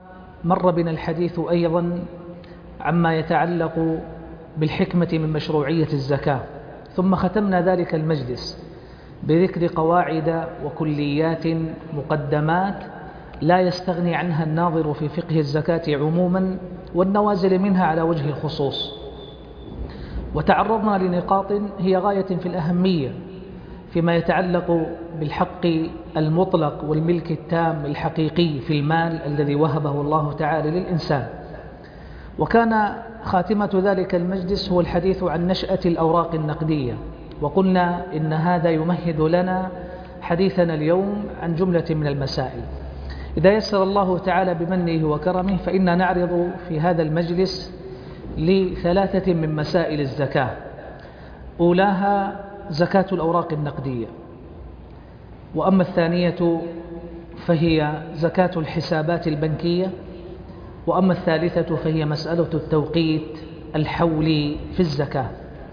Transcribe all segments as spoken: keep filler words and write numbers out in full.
مر بنا الحديث أيضا عما يتعلق بالحكمة من مشروعية الزكاة، ثم ختمنا ذلك المجلس بذكر قواعد وكليات مقدمات لا يستغني عنها الناظر في فقه الزكاة عموما والنوازل منها على وجه الخصوص. وتعرضنا لنقاط هي غاية في الأهمية فيما يتعلق بالحق المطلق والملك التام الحقيقي في المال الذي وهبه الله تعالى للإنسان. وكان خاتمة ذلك المجلس هو الحديث عن نشأة الأوراق النقدية، وقلنا إن هذا يمهد لنا حديثنا اليوم عن جملة من المسائل. إذا يسر الله تعالى بمنه وكرمه فإنا نعرض في هذا المجلس لثلاثة من مسائل الزكاة. أولاها زكاة الأوراق النقدية، وأما الثانية فهي زكاة الحسابات البنكية، وأما الثالثة فهي مسألة التوقيت الحولي في الزكاة.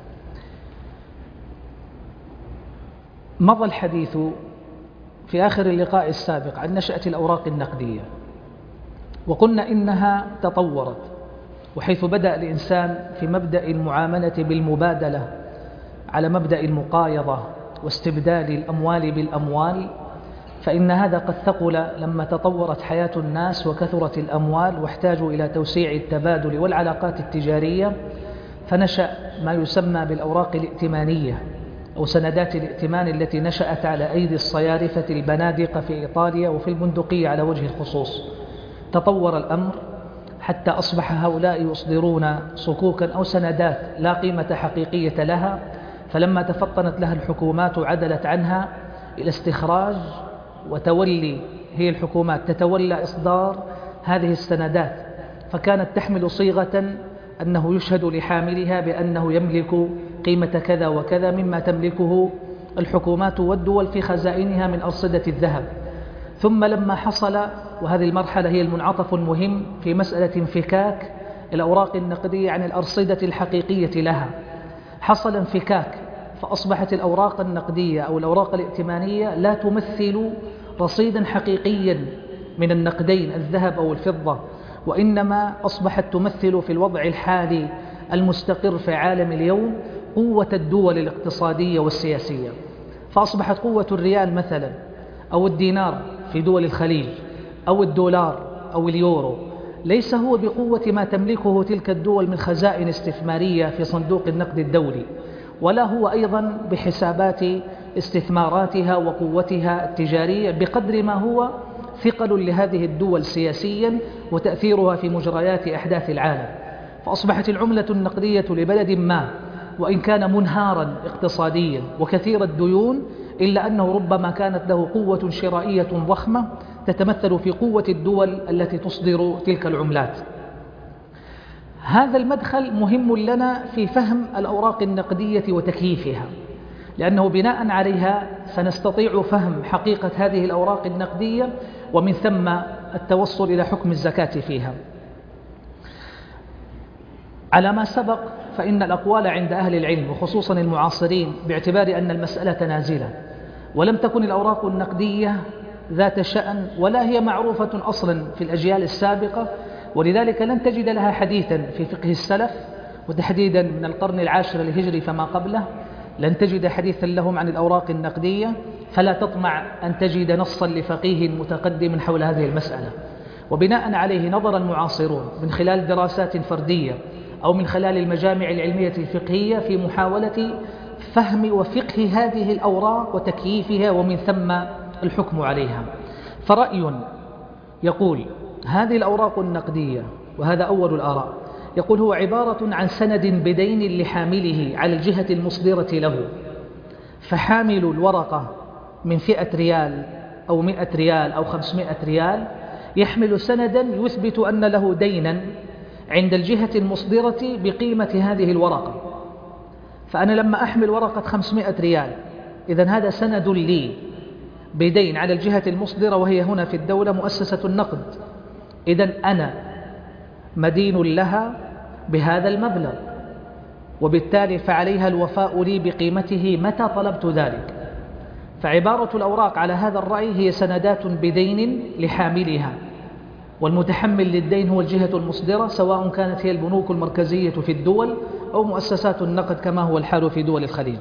مضى الحديث في آخر اللقاء السابق عن نشأة الأوراق النقدية، وقلنا إنها تطورت، وحيث بدأ الإنسان في مبدأ المعاملة بالمبادلة على مبدأ المقايضة واستبدال الأموال بالأموال، فإن هذا قد ثقل لما تطورت حياة الناس وكثرت الأموال واحتاجوا إلى توسيع التبادل والعلاقات التجارية، فنشأ ما يسمى بالأوراق الائتمانية أو سندات الائتمان التي نشأت على أيدي الصيارفة البنادقة في إيطاليا وفي البندقية على وجه الخصوص. تطور الأمر حتى أصبح هؤلاء يصدرون صكوكا أو سندات لا قيمة حقيقية لها، فلما تفطنت لها الحكومات عدلت عنها إلى استخراج وتولي، هي الحكومات تتولى إصدار هذه السندات، فكانت تحمل صيغة أنه يشهد لحاملها بأنه يملك قيمة كذا وكذا مما تملكه الحكومات والدول في خزائنها من أرصدة الذهب. ثم لما حصل، وهذه المرحلة هي المنعطف المهم في مسألة انفكاك الأوراق النقدية عن الأرصدة الحقيقية لها، حصل انفكاك فأصبحت الأوراق النقدية أو الأوراق الائتمانية لا تمثل رصيدا حقيقيا من النقدين الذهب أو الفضة، وإنما أصبحت تمثل في الوضع الحالي المستقر في عالم اليوم قوة الدول الاقتصادية والسياسية. فأصبحت قوة الريال مثلا أو الدينار في دول الخليج أو الدولار أو اليورو ليس هو بقوة ما تملكه تلك الدول من خزائن استثمارية في صندوق النقد الدولي، ولا هو أيضا بحسابات استثماراتها وقوتها التجارية بقدر ما هو ثقل لهذه الدول سياسيا وتأثيرها في مجريات أحداث العالم. فأصبحت العملة النقدية لبلد ما وإن كان منهارا اقتصاديا وكثير الديون، إلا أنه ربما كانت له قوة شرائية ضخمة تتمثل في قوة الدول التي تصدر تلك العملات. هذا المدخل مهم لنا في فهم الأوراق النقدية وتكييفها، لأنه بناء عليها سنستطيع فهم حقيقة هذه الأوراق النقدية ومن ثم التوصل إلى حكم الزكاة فيها. على ما سبق فإن الأقوال عند أهل العلم وخصوصا المعاصرين باعتبار أن المسألة نازلة ولم تكن الأوراق النقدية ذات شأن ولا هي معروفة أصلا في الأجيال السابقة، ولذلك لن تجد لها حديثا في فقه السلف، وتحديدا من القرن العاشر الهجري فما قبله لن تجد حديثا لهم عن الأوراق النقدية، فلا تطمع أن تجد نصا لفقيه متقدم حول هذه المسألة. وبناء عليه نظر المعاصرون من خلال دراسات فردية أو من خلال المجامع العلمية الفقهية في محاولة فهم وفقه هذه الأوراق وتكييفها ومن ثم الحكم عليها. فرأي يقول هذه الأوراق النقدية، وهذا أول الآراء، يقول هو عبارة عن سند بدين لحامله على الجهة المصدرة له، فحامل الورقة من فئة ريال أو مئة ريال أو خمسمائة ريال يحمل سندا يثبت أن له دينا عند الجهة المصدرة بقيمة هذه الورقة. فأنا لما أحمل ورقة خمسمائة ريال إذن هذا سند لي بدين على الجهة المصدرة، وهي هنا في الدولة مؤسسة النقد، إذن أنا مدين لها بهذا المبلغ، وبالتالي فعليها الوفاء لي بقيمته متى طلبت ذلك. فعبارة الأوراق على هذا الرأي هي سندات بدين لحاملها، والمتحمل للدين هو الجهة المصدرة، سواء كانت هي البنوك المركزية في الدول أو مؤسسات النقد كما هو الحال في دول الخليج.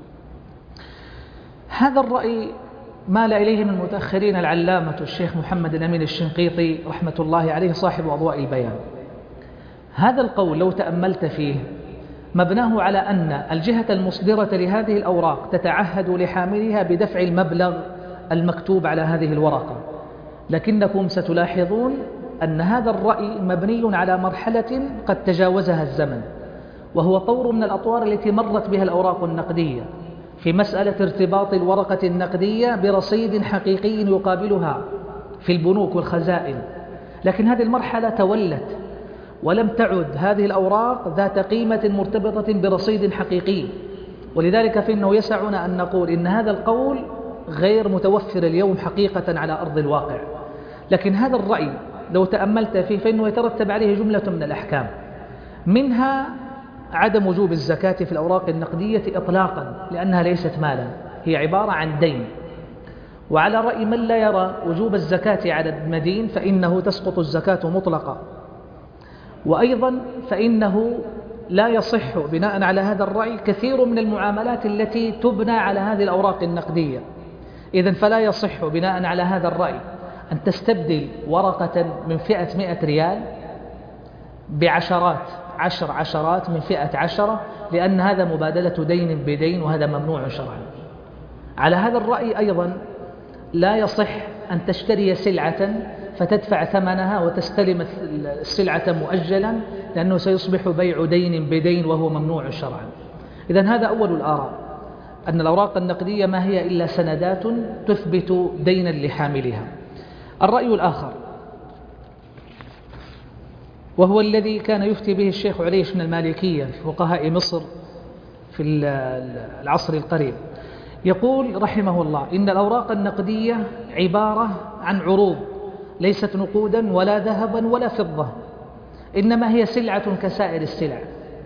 هذا الرأي مال إليه من متأخرين العلامة الشيخ محمد الأمين الشنقيطي رحمة الله عليه صاحب أضواء البيان. هذا القول لو تأملت فيه مبناه على أن الجهة المصدرة لهذه الأوراق تتعهد لحاملها بدفع المبلغ المكتوب على هذه الورقة، لكنكم ستلاحظون أن هذا الرأي مبني على مرحلة قد تجاوزها الزمن، وهو طور من الأطوار التي مرت بها الأوراق النقدية في مسألة ارتباط الورقة النقدية برصيد حقيقي يقابلها في البنوك والخزائن. لكن هذه المرحلة تولت ولم تعد هذه الأوراق ذات قيمة مرتبطة برصيد حقيقي، ولذلك فإنه يسعنا أن نقول إن هذا القول غير متوفر اليوم حقيقة على أرض الواقع. لكن هذا الرأي لو تأملت فيه فإنه يترتب عليه جملة من الأحكام، منها عدم وجوب الزكاة في الأوراق النقدية إطلاقا لأنها ليست مالا، هي عبارة عن دين. وعلى رأي من لا يرى وجوب الزكاة على المدين فإنه تسقط الزكاة مطلقا. وأيضا فإنه لا يصح بناء على هذا الرأي كثير من المعاملات التي تبنى على هذه الأوراق النقدية. إذن فلا يصح بناء على هذا الرأي أن تستبدل ورقة من فئة مئة ريال بعشرات عشر عشرات من فئة عشرة، لأن هذا مبادلة دين بدين وهذا ممنوع شرعا. على هذا الرأي أيضا لا يصح أن تشتري سلعة فتدفع ثمنها وتستلم السلعة مؤجلا، لأنه سيصبح بيع دين بدين وهو ممنوع شرعا. إذن هذا أول الآراء، أن الأوراق النقدية ما هي إلا سندات تثبت دينا لحاملها. الرأي الآخر وهو الذي كان يفتي به الشيخ عليش من المالكية في فقهاء مصر في العصر القريب، يقول رحمه الله إن الأوراق النقدية عبارة عن عروض ليست نقودا ولا ذهبا ولا فضة، إنما هي سلعة كسائر السلع.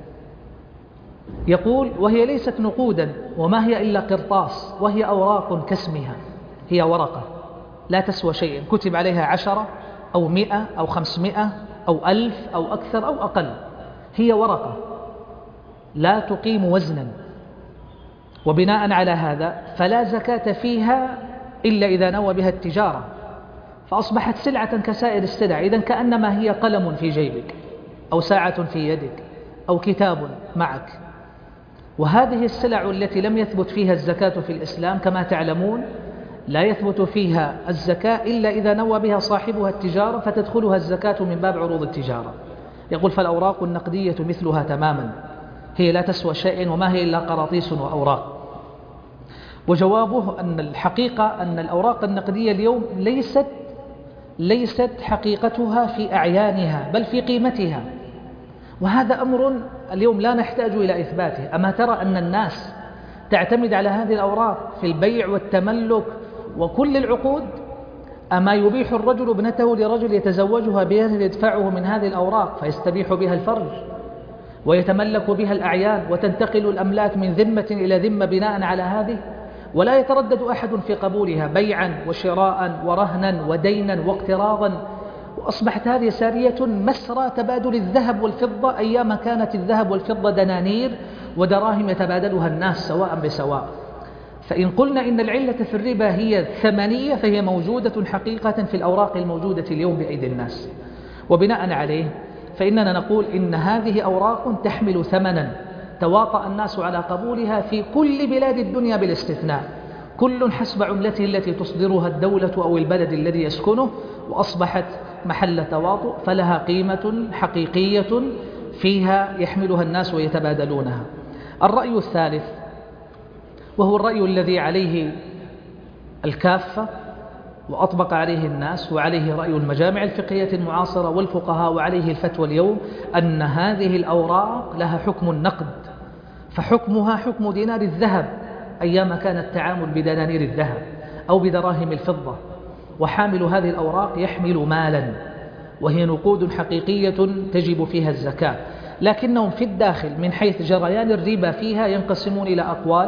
يقول وهي ليست نقودا وما هي إلا قرطاس، وهي أوراق كاسمها، هي ورقة لا تسوى شيئا، كتب عليها عشرة أو مئة أو خمسمائة أو ألف أو أكثر أو أقل، هي ورقة لا تقيم وزنا. وبناء على هذا فلا زكاة فيها إلا إذا نوى بها التجارة، فأصبحت سلعة كسائر السلع. إذن كأنما هي قلم في جيبك أو ساعة في يدك أو كتاب معك. وهذه السلع التي لم يثبت فيها الزكاة في الإسلام كما تعلمون لا يثبت فيها الزكاة إلا إذا نوى بها صاحبها التجارة، فتدخلها الزكاة من باب عروض التجارة. يقول فالأوراق النقدية مثلها تماما، هي لا تسوى شيء وما هي إلا قراطيس وأوراق. وجوابه أن الحقيقة أن الأوراق النقدية اليوم ليست ليست حقيقتها في أعيانها بل في قيمتها، وهذا أمر اليوم لا نحتاج إلى إثباته. أما ترى أن الناس تعتمد على هذه الأوراق في البيع والتملك وكل العقود؟ أما يبيح الرجل ابنته لرجل يتزوجها بها يدفعه من هذه الأوراق فيستبيح بها الفرج ويتملك بها الأعيان وتنتقل الأملاك من ذمة إلى ذمة بناء على هذه، ولا يتردد أحد في قبولها بيعا وشراء ورهنا ودينا واقتراضا. وأصبحت هذه سارية مسرى تبادل الذهب والفضة، أيام كانت الذهب والفضة دنانير ودراهم يتبادلها الناس سواء بسواء. فإن قلنا إن العلة في الربا هي الثمنية فهي موجودة حقيقة في الأوراق الموجودة اليوم بأيدي الناس. وبناء عليه فإننا نقول إن هذه أوراق تحمل ثمنا تواطأ الناس على قبولها في كل بلاد الدنيا بالاستثناء، كل حسب عملته التي تصدرها الدولة أو البلد الذي يسكنه، وأصبحت محل تواطؤ فلها قيمة حقيقية فيها يحملها الناس ويتبادلونها. الرأي الثالث وهو الرأي الذي عليه الكافة وأطبق عليه الناس وعليه رأي المجامع الفقهية المعاصرة والفقهاء وعليه الفتوى اليوم، أن هذه الأوراق لها حكم النقد، فحكمها حكم دينار الذهب أيام كان التعامل بدنانير الذهب أو بدراهم الفضة. وحامل هذه الأوراق يحمل مالا وهي نقود حقيقية تجب فيها الزكاة، لكنهم في الداخل من حيث جريان الربا فيها ينقسمون إلى أقوال.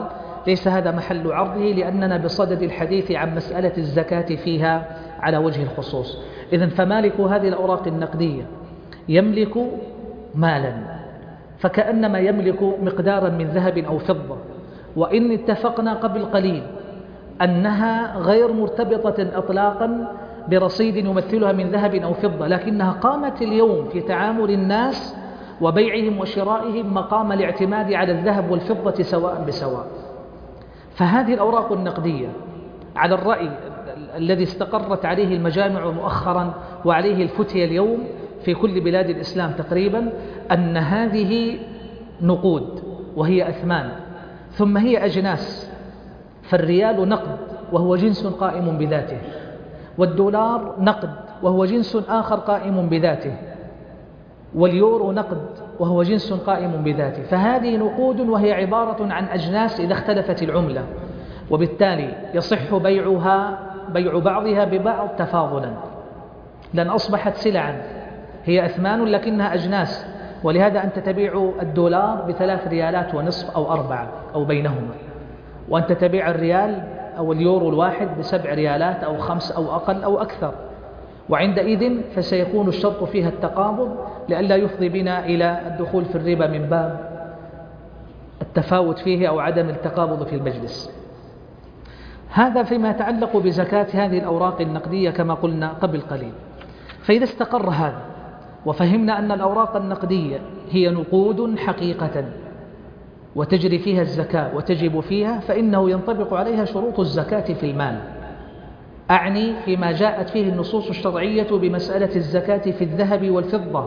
ليس هذا محل عرضه، لأننا بصدد الحديث عن مسألة الزكاة فيها على وجه الخصوص. إذن فمالك هذه الأوراق النقدية يملك مالا، فكأنما يملك مقدارا من ذهب أو فضة، وإن اتفقنا قبل قليل أنها غير مرتبطة إطلاقا برصيد يمثلها من ذهب أو فضة، لكنها قامت اليوم في تعامل الناس وبيعهم وشرائهم مقام الاعتماد على الذهب والفضة سواء بسواء. فهذه الأوراق النقدية على الرأي الذي استقرت عليه المجامع مؤخرا وعليه الفتية اليوم في كل بلاد الإسلام تقريبا، أن هذه نقود وهي أثمان، ثم هي أجناس. فالريال نقد وهو جنس قائم بذاته، والدولار نقد وهو جنس آخر قائم بذاته، واليورو نقد وهو جنس قائم بذاته. فهذه نقود وهي عبارة عن أجناس إذا اختلفت العملة، وبالتالي يصح بيعها بيع بعضها ببعض تفاضلا، لأن أصبحت سلعا هي أثمان لكنها أجناس. ولهذا أنت تبيع الدولار بثلاث ريالات ونصف أو أربعة أو بينهما، وأنت تبيع الريال أو اليورو الواحد بسبع ريالات أو خمس أو أقل أو أكثر. وعندئذ فسيكون الشرط فيها التقابض، لئلا يفضي بنا إلى الدخول في الربا من باب التفاوت فيه أو عدم التقابض في المجلس. هذا فيما يتعلق بزكاة هذه الأوراق النقدية كما قلنا قبل قليل. فإذا استقر هذا وفهمنا أن الأوراق النقدية هي نقود حقيقة وتجري فيها الزكاة وتجب فيها، فإنه ينطبق عليها شروط الزكاة في المال. أعني فيما جاءت فيه النصوص الشرعية بمسألة الزكاة في الذهب والفضة،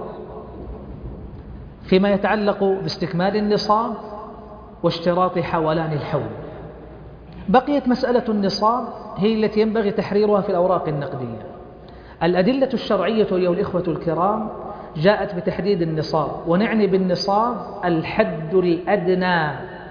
فيما يتعلق باستكمال النصاب واشتراط حولان الحول. بقيت مسألة النصاب هي التي ينبغي تحريرها في الأوراق النقدية. الأدلة الشرعية أيها الإخوة الكرام جاءت بتحديد النصاب، ونعني بالنصاب الحد الأدنى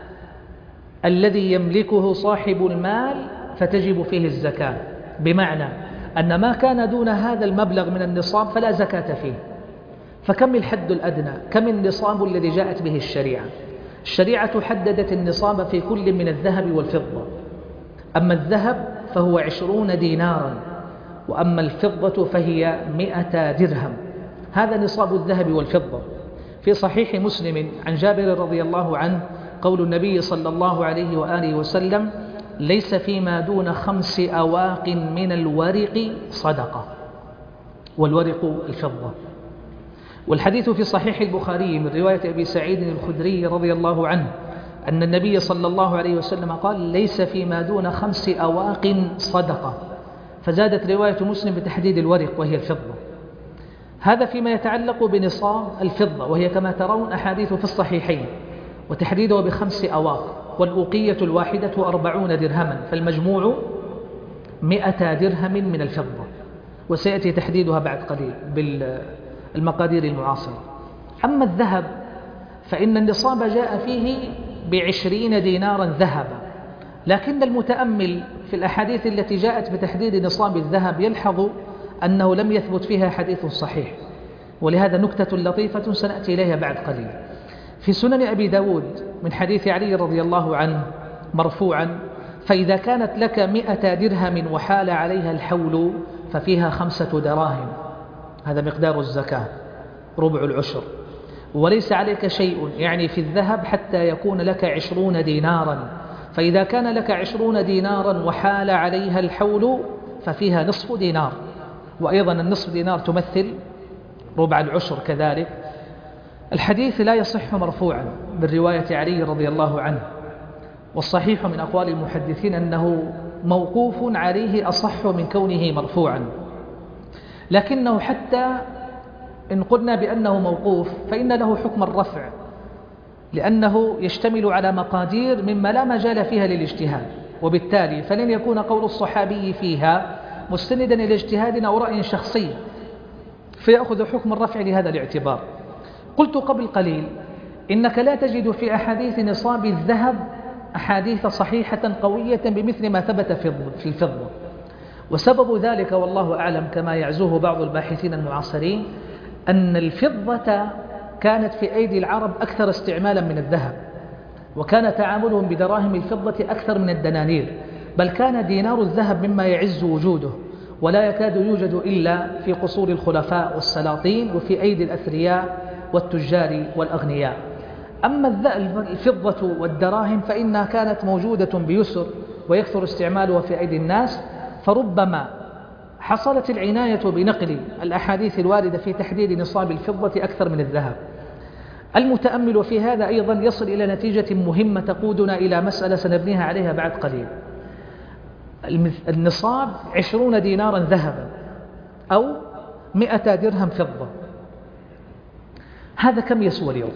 الذي يملكه صاحب المال فتجب فيه الزكاة، بمعنى أن ما كان دون هذا المبلغ من النصاب فلا زكاة فيه. فكم الحد الأدنى؟ كم النصاب الذي جاءت به الشريعة؟ الشريعة حددت النصاب في كل من الذهب والفضة. أما الذهب فهو عشرون دينارا، وأما الفضة فهي مئة درهم. هذا نصاب الذهب والفضة. في صحيح مسلم عن جابر رضي الله عنه قول النبي صلى الله عليه وآله وسلم: ليس فيما دون خمس أواق من الورق صدقة، والورق الفضة. والحديث في صحيح البخاري من رواية أبي سعيد الخدري رضي الله عنه أن النبي صلى الله عليه وسلم قال: ليس فيما دون خمس أواق صدقة، فزادت رواية مسلم بتحديد الورق وهي الفضة. هذا فيما يتعلق بنصاب الفضة، وهي كما ترون أحاديث في الصحيحين، وتحديده بخمس أواق، والأوقية الواحدة أربعون درهما، فالمجموع مئة درهم من الفضة، وسيأتي تحديدها بعد قليل بالمقادير المعاصرة. أما الذهب فإن النصاب جاء فيه بعشرين دينارا ذهبا، لكن المتأمل في الأحاديث التي جاءت بتحديد نصاب الذهب يلحظ أنه لم يثبت فيها حديث صحيح، ولهذا نكتة لطيفة سنأتي إليها بعد قليل. في سنن أبي داود من حديث علي رضي الله عنه مرفوعا: فإذا كانت لك مئة درهم وحال عليها الحول ففيها خمسة دراهم، هذا مقدار الزكاة ربع العشر، وليس عليك شيء يعني في الذهب حتى يكون لك عشرون دينارا، فإذا كان لك عشرون دينارا وحال عليها الحول ففيها نصف دينار، وأيضا النصف دينار تمثل ربع العشر كذلك. الحديث لا يصح مرفوعا بالرواية علي رضي الله عنه، والصحيح من أقوال المحدثين أنه موقوف عليه أصح من كونه مرفوعا، لكنه حتى إن قلنا بأنه موقوف فإن له حكم الرفع، لأنه يشتمل على مقادير مما لا مجال فيها للاجتهاد، وبالتالي فلن يكون قول الصحابي فيها مستندا إلى اجتهاد أو رأي شخصي، فيأخذ حكم الرفع لهذا الاعتبار. قلت قبل قليل إنك لا تجد في أحاديث نصاب الذهب أحاديث صحيحة قوية بمثل ما ثبت في الفضة، وسبب ذلك والله أعلم كما يعزوه بعض الباحثين المعاصرين أن الفضة كانت في أيدي العرب أكثر استعمالا من الذهب، وكان تعاملهم بدراهم الفضة أكثر من الدنانير، بل كان دينار الذهب مما يعز وجوده ولا يكاد يوجد إلا في قصور الخلفاء والسلاطين وفي أيدي الأثرياء والتجار والأغنياء. أما الفضة والدراهم فإنها كانت موجودة بيسر ويكثر استعمالها في أيدي الناس، فربما حصلت العناية بنقل الأحاديث الواردة في تحديد نصاب الفضة أكثر من الذهب. المتأمل في هذا أيضا يصل إلى نتيجة مهمة تقودنا إلى مسألة سنبنيها عليها بعد قليل. النصاب عشرون دينارا ذهبا أو مئة درهم فضة، هذا كم يسوى اليوم؟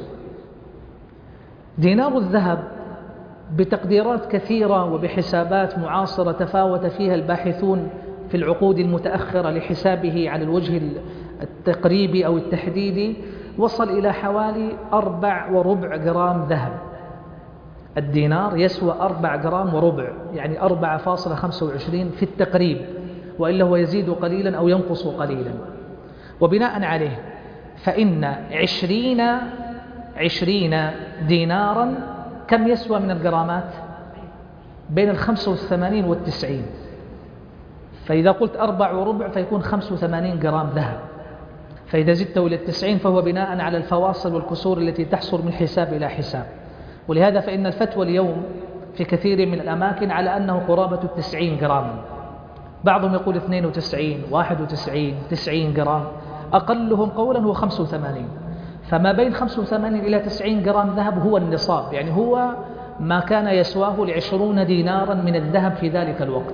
دينار الذهب بتقديرات كثيرة وبحسابات معاصرة تفاوت فيها الباحثون في العقود المتأخرة لحسابه على الوجه التقريبي أو التحديدي، وصل إلى حوالي أربع وربع جرام ذهب. الدينار يسوى أربع جرام وربع، يعني أربعة فاصلة خمسة وعشرين في التقريب، وإلا هو يزيد قليلا أو ينقص قليلا. وبناء عليه فإن عشرين عشرين دينارا كم يسوى من الجرامات؟ بين الخمسة والثمانين والتسعين. فإذا قلت أربع وربع فيكون خمسة وثمانين جرام ذهب، فإذا زدته إلى التسعين فهو بناء على الفواصل والكسور التي تحصل من حساب إلى حساب. ولهذا فإن الفتوى اليوم في كثير من الأماكن على أنه قرابة التسعين جراما، بعضهم يقول اثنين وتسعين، واحد وتسعين، تسعين جرام، أقلهم قولا هو خمسة وثمانين. فما بين خمسة وثمانين إلى تسعين جرام ذهب هو النصاب، يعني هو ما كان يسواه العشرون دينارا من الذهب في ذلك الوقت.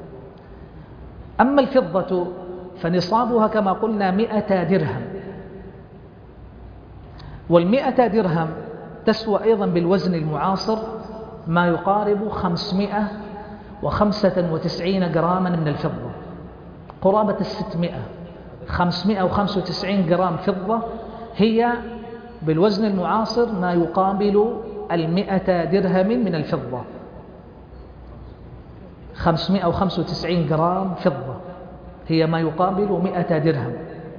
أما الفضة فنصابها كما قلنا مئة درهم، والمئة درهم تسوى أيضا بالوزن المعاصر ما يقارب خمسمائة وخمسة وتسعين جراما من الفضة، قرابة الستمائة. خمسمائة وخمسة وتسعين جرام فضة هي بالوزن المعاصر ما يقابل المئة درهم من الفضة. خمسمائة وخمسة وتسعين جرام فضة هي ما يقابل مئة درهم،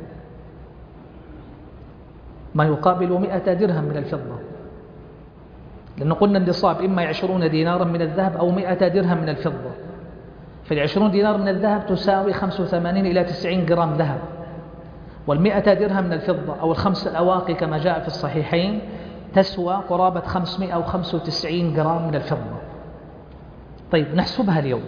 ما يقابل مئة درهم من الفضة، لأنه قلنا النصاب إما عشرون دينارا من الذهب أو مئة درهم من الفضة. فالعشرون دينار من الذهب تساوي خمسة وثمانين إلى تسعين جرام ذهب، والمئة درهم من الفضة أو الخمس الأواقي كما جاء في الصحيحين تسوى قرابة خمسمائة وخمسة وتسعين جرام من الفضة. طيب نحسبها اليوم،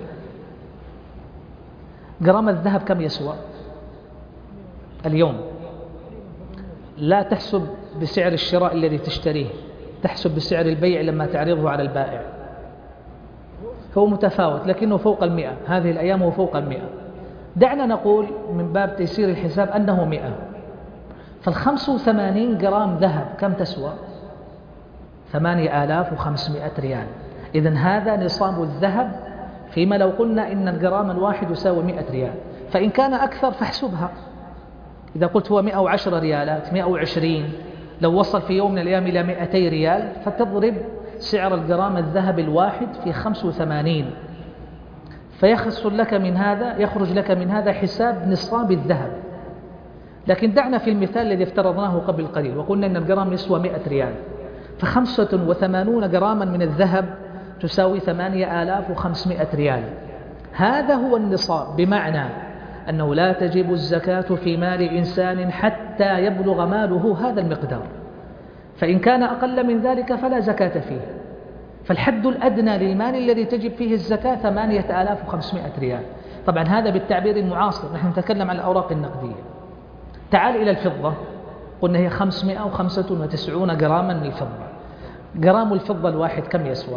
جرام الذهب كم يسوى اليوم؟ لا تحسب بسعر الشراء الذي تشتريه، تحسب بسعر البيع لما تعرضه على البائع. هو متفاوت لكنه فوق المئة، هذه الأيام هو فوق المئة. دعنا نقول من باب تيسير الحساب أنه مئة، فالخمسة وثمانين جرام ذهب كم تسوى؟ ثمانية آلاف وخمسمائة ريال. إذن هذا نصاب الذهب، فيما لو قلنا إن الجرام الواحد يساوي مئة ريال، فإن كان أكثر فاحسبها. إذا قلت هو مئة وعشرة ريالات، مئة وعشرين، لو وصل في يوم من الأيام إلى مئتي ريال فتضرب سعر الجرام الذهب الواحد في خمسة وثمانين، فيحصل لك من هذا، يخرج لك من هذا حساب نصاب الذهب. لكن دعنا في المثال الذي افترضناه قبل قليل وقلنا إن الجرام يسوى مئة ريال، فخمسة وثمانون جراما من الذهب تساوي ثمانية آلاف وخمسمائة ريال. هذا هو النصاب، بمعنى أنه لا تجب الزكاة في مال إنسان حتى يبلغ ماله هذا المقدار، فإن كان أقل من ذلك فلا زكاة فيه. فالحد الأدنى للمال الذي تجب فيه الزكاة ثمانية آلاف وخمسمائة ريال. طبعا هذا بالتعبير المعاصر، نحن نتكلم عن الأوراق النقدية. تعال إلى الفضة، قلنا هي خمسمائة وخمسة وتسعين جراما من الفضة. جرام الفضة الواحد كم يسوى؟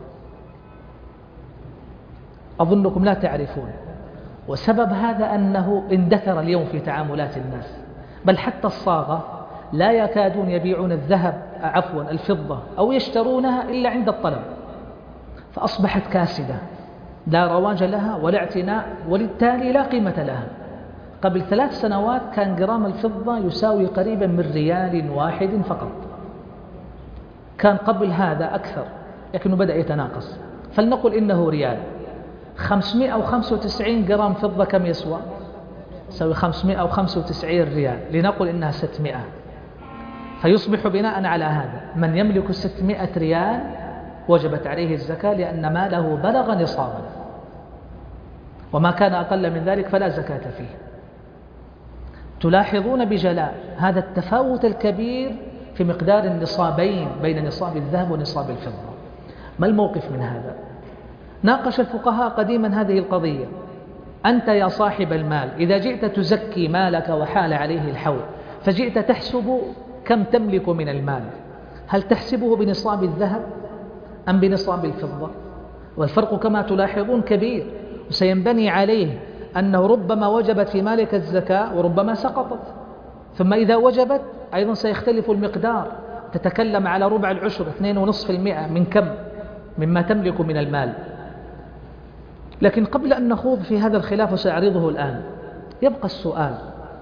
أظنكم لا تعرفون، وسبب هذا أنه اندثر اليوم في تعاملات الناس، بل حتى الصاغة لا يكادون يبيعون الذهب عفوا الفضة أو يشترونها إلا عند الطلب، فأصبحت كاسدة لا رواج لها ولا اعتناء، وبالتالي لا قيمة لها. قبل ثلاث سنوات كان جرام الفضة يساوي قريبا من ريال واحد فقط، كان قبل هذا أكثر لكنه بدأ يتناقص. فلنقل إنه ريال. خمسمائة وخمسة وتسعين جرام فضة كم يسوى؟ يساوي خمسمائة وخمسة وتسعين ريال، لنقل إنها ستمائة. فيصبح بناء على هذا من يملك ستمائة ريال وجبت عليه الزكاة لأن ماله بلغ نصابا، وما كان أقل من ذلك فلا زكاة فيه. تلاحظون بجلاء هذا التفاوت الكبير في مقدار النصابين بين نصاب الذهب ونصاب الفضة. ما الموقف من هذا؟ ناقش الفقهاء قديما هذه القضية. أنت يا صاحب المال إذا جئت تزكي مالك وحال عليه الحول، فجئت تحسب كم تملك من المال، هل تحسبه بنصاب الذهب أم بنصاب الفضة؟ والفرق كما تلاحظون كبير، وسينبني عليه أنه ربما وجبت في مالك الزكاة وربما سقطت، ثم إذا وجبت أيضا سيختلف المقدار، تتكلم على ربع العشر اثنين ونصف في المئة من كم مما تملك من المال. لكن قبل أن نخوض في هذا الخلاف وسأعرضه الآن، يبقى السؤال: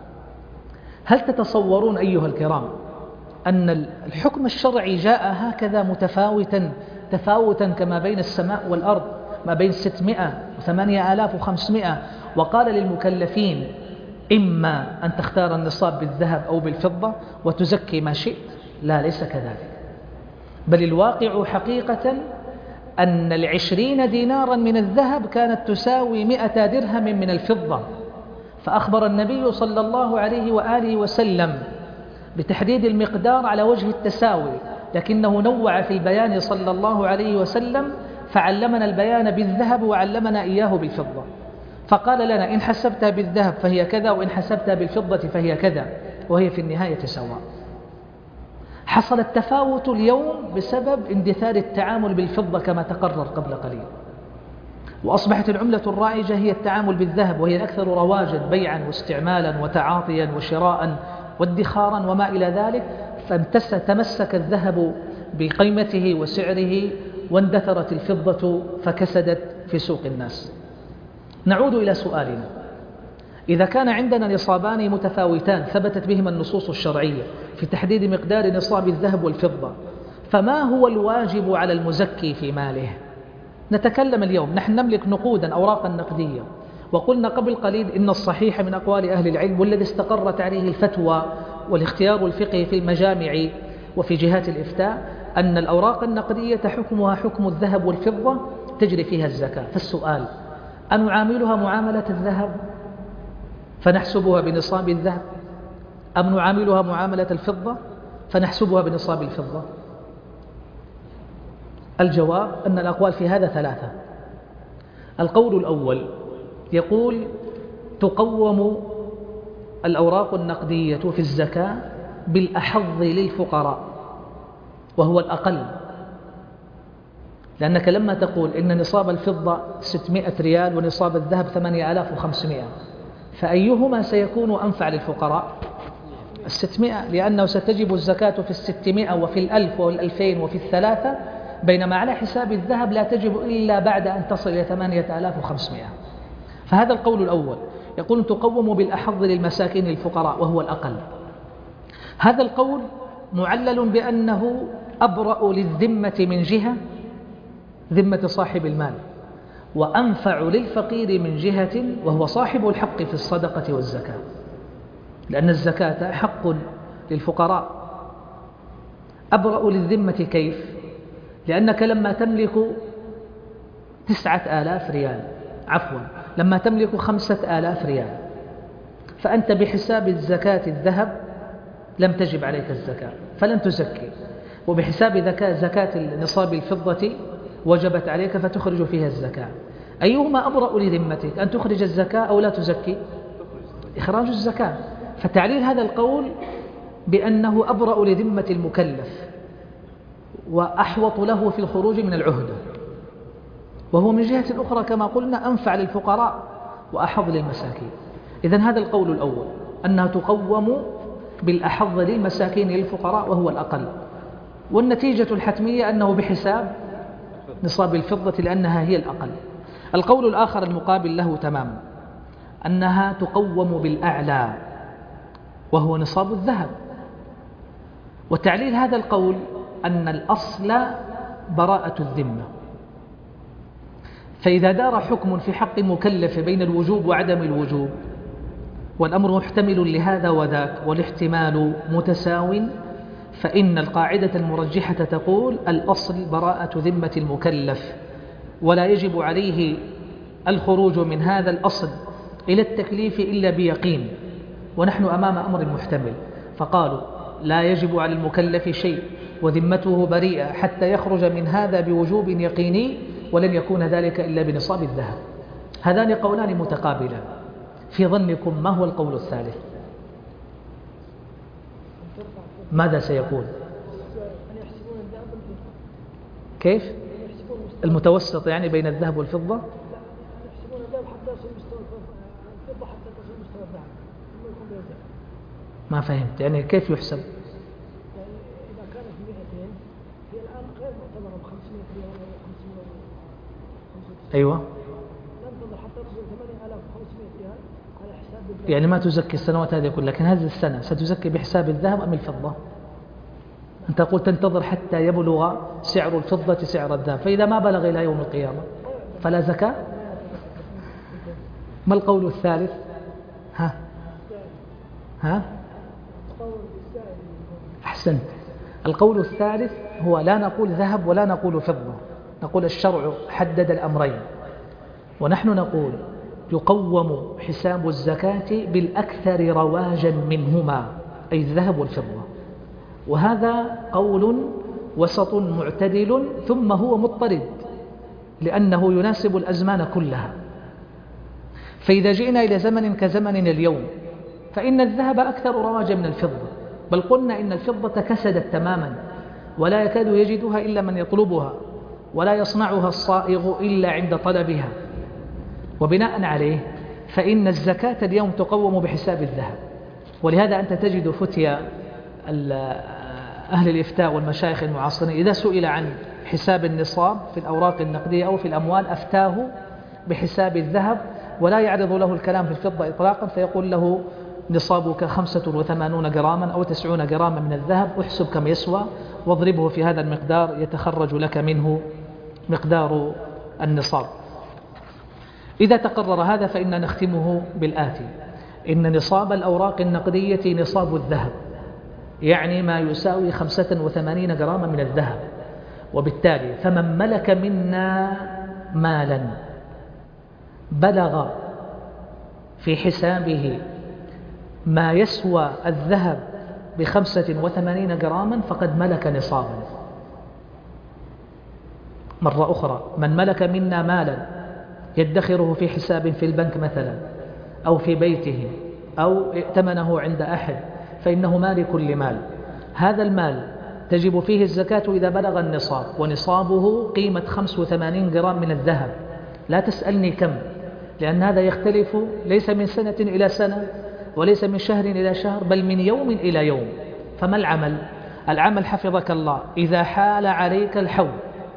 هل تتصورون أيها الكرام أن الحكم الشرعي جاء هكذا متفاوتا تفاوتا كما بين السماء والأرض، ما بين ستمائة وثمانية آلاف وخمسمائة، وقال للمكلفين إما أن تختار النصاب بالذهب أو بالفضة وتزكي ما شئت؟ لا، ليس كذلك، بل الواقع حقيقة أن العشرين دينارا من الذهب كانت تساوي مئة درهم من الفضة، فأخبر النبي صلى الله عليه وآله وسلم بتحديد المقدار على وجه التساوي، لكنه نوع في البيان صلى الله عليه وسلم، فعلمنا البيان بالذهب وعلمنا إياه بالفضة، فقال لنا إن حسبتها بالذهب فهي كذا، وإن حسبتها بالفضة فهي كذا، وهي في النهاية سواء. حصل التفاوت اليوم بسبب اندثار التعامل بالفضة كما تقرر قبل قليل، وأصبحت العملة الرائجة هي التعامل بالذهب، وهي الأكثر رواجا بيعا واستعمالا وتعاطيا وشراء وادخارا وما إلى ذلك، فتمسك الذهب بقيمته وسعره واندثرت الفضة فكسدت في سوق الناس. نعود إلى سؤالنا: إذا كان عندنا نصابان متفاوتان ثبتت بهما النصوص الشرعية في تحديد مقدار نصاب الذهب والفضة، فما هو الواجب على المزكي في ماله؟ نتكلم اليوم، نحن نملك نقودا أوراقا نقدية، وقلنا قبل قليل إن الصحيح من أقوال أهل العلم والذي استقرت عليه الفتوى والاختيار الفقهي في المجامع وفي جهات الإفتاء أن الأوراق النقدية حكمها حكم الذهب والفضة تجري فيها الزكاة. فالسؤال: أنعاملها معاملة الذهب فنحسبها بنصاب الذهب، أم نعاملها معاملة الفضة فنحسبها بنصاب الفضة؟ الجواب أن الأقوال في هذا ثلاثة. القول الأول يقول: تقوم الأوراق النقدية في الزكاة بالأحظ للفقراء، وهو الأقل، لأنك لما تقول إن نصاب الفضة ستمائة ريال ونصاب الذهب ثمانية آلاف وخمسمائة، فأيهما سيكون أنفع للفقراء؟ الستمائة، لأنه ستجب الزكاة في الستمائة وفي الألف والألفين وفي الثلاثة، بينما على حساب الذهب لا تجب إلا بعد أن تصل إلى ثمانية آلاف وخمسمائة. فهذا القول الأول، يقول تقوم بالأحظ للمساكين الفقراء وهو الأقل. هذا القول معلل بأنه أبرأ للذمة من جهة، ذمة صاحب المال، وأنفع للفقير من جهة وهو صاحب الحق في الصدقة والزكاة، لأن الزكاة حق للفقراء. أبرأ للذمة كيف؟ لأنك لما تملك تسعة آلاف ريال، عفوا لما تملك خمسة آلاف ريال، فأنت بحساب الزكاة الذهب لم تجب عليك الزكاة فلن تزكي، وبحساب زكاة نصاب الفضة وجبت عليك فتخرج فيها الزكاة. أيهما أبرأ لذمتك، أن تخرج الزكاة أو لا تزكي؟ إخراج الزكاة. فتعليل هذا القول بأنه أبرأ لذمة المكلف وأحوط له في الخروج من العهدة، وهو من جهة أخرى كما قلنا أنفع للفقراء وأحظ للمساكين. إذن هذا القول الأول، أنها تقوم بالأحظ للمساكين للفقراء وهو الأقل، والنتيجة الحتمية أنه بحساب نصاب الفضة لأنها هي الأقل. القول الآخر المقابل له تماما، أنها تقوم بالأعلى وهو نصاب الذهب. وتعليل هذا القول أن الأصل براءة الذمة، فإذا دار حكم في حق مكلف بين الوجوب وعدم الوجوب والأمر محتمل لهذا وذاك والاحتمال متساو، فإن القاعدة المرجحة تقول الأصل براءة ذمة المكلف، ولا يجب عليه الخروج من هذا الأصل إلى التكليف إلا بيقين، ونحن أمام أمر محتمل، فقالوا لا يجب على المكلف شيء وذمته بريئة حتى يخرج من هذا بوجوب يقيني، ولن يكون ذلك إلا بنصاب الذهب. هذان قولان متقابلان، في ظنكم ما هو القول الثالث؟ ماذا سيكون؟ كيف؟ المتوسط يعني بين الذهب والفضة؟ ما فهمت، يعني كيف يحسب؟ يعني إذا كانت مئتين هي الآن غير معتبرة ب خمسمائة ريال أو خمسمائة وخمسين. أيوة. ننتظر حتى تصل ثمانية آلاف وخمسمائة ريال على حساب الذهب. يعني ما تزكي السنوات هذه كلها، لكن هذه السنة ستزكي بحساب الذهب أم الفضة؟ أنت قلت تنتظر حتى يبلغ سعر الفضة سعر الذهب، فإذا ما بلغ إلى يوم القيامة فلا زكاة. ما القول الثالث؟ ها ها أحسنت. القول الثالث هو لا نقول ذهب ولا نقول فضة، نقول الشرع حدد الأمرين، ونحن نقول يقوم حساب الزكاة بالأكثر رواجا منهما، أي الذهب والفضة، وهذا قول وسط معتدل ثم هو مضطرد لأنه يناسب الأزمان كلها. فإذا جئنا إلى زمن كزمننا اليوم فإن الذهب أكثر رواجا من الفضة، بل قلنا إن الفضة كسدت تماما ولا يكاد يجدها إلا من يطلبها، ولا يصنعها الصائغ إلا عند طلبها، وبناء عليه فإن الزكاة اليوم تقوم بحساب الذهب. ولهذا أنت تجد فتيا أهل الإفتاء والمشايخ المعاصرين إذا سئل عن حساب النصاب في الأوراق النقدية أو في الأموال أفتاه بحساب الذهب، ولا يعرض له الكلام في الفضة إطلاقا، فيقول له نصابك خمسة وثمانون جراما أو تسعون جراما من الذهب، احسب كم يسوى واضربه في هذا المقدار يتخرج لك منه مقدار النصاب. إذا تقرر هذا فإن نختمه بالآتي: إن نصاب الأوراق النقدية نصاب الذهب، يعني ما يساوي خمسة وثمانين جراما من الذهب، وبالتالي فمن ملك منا مالا بلغ في حسابه ما يسوى الذهب بخمسة وثمانين جراما فقد ملك نصابا. مرة أخرى، من ملك منا مالا يدخره في حساب في البنك مثلا أو في بيته أو ائتمنه عند أحد فإنه مالك لمال، هذا المال تجب فيه الزكاة إذا بلغ النصاب، ونصابه قيمة خمسة وثمانين جرام من الذهب. لا تسألني كم، لأن هذا يختلف ليس من سنة إلى سنة وليس من شهر إلى شهر، بل من يوم إلى يوم. فما العمل؟ العمل حفظك الله إذا حال عليك الحول،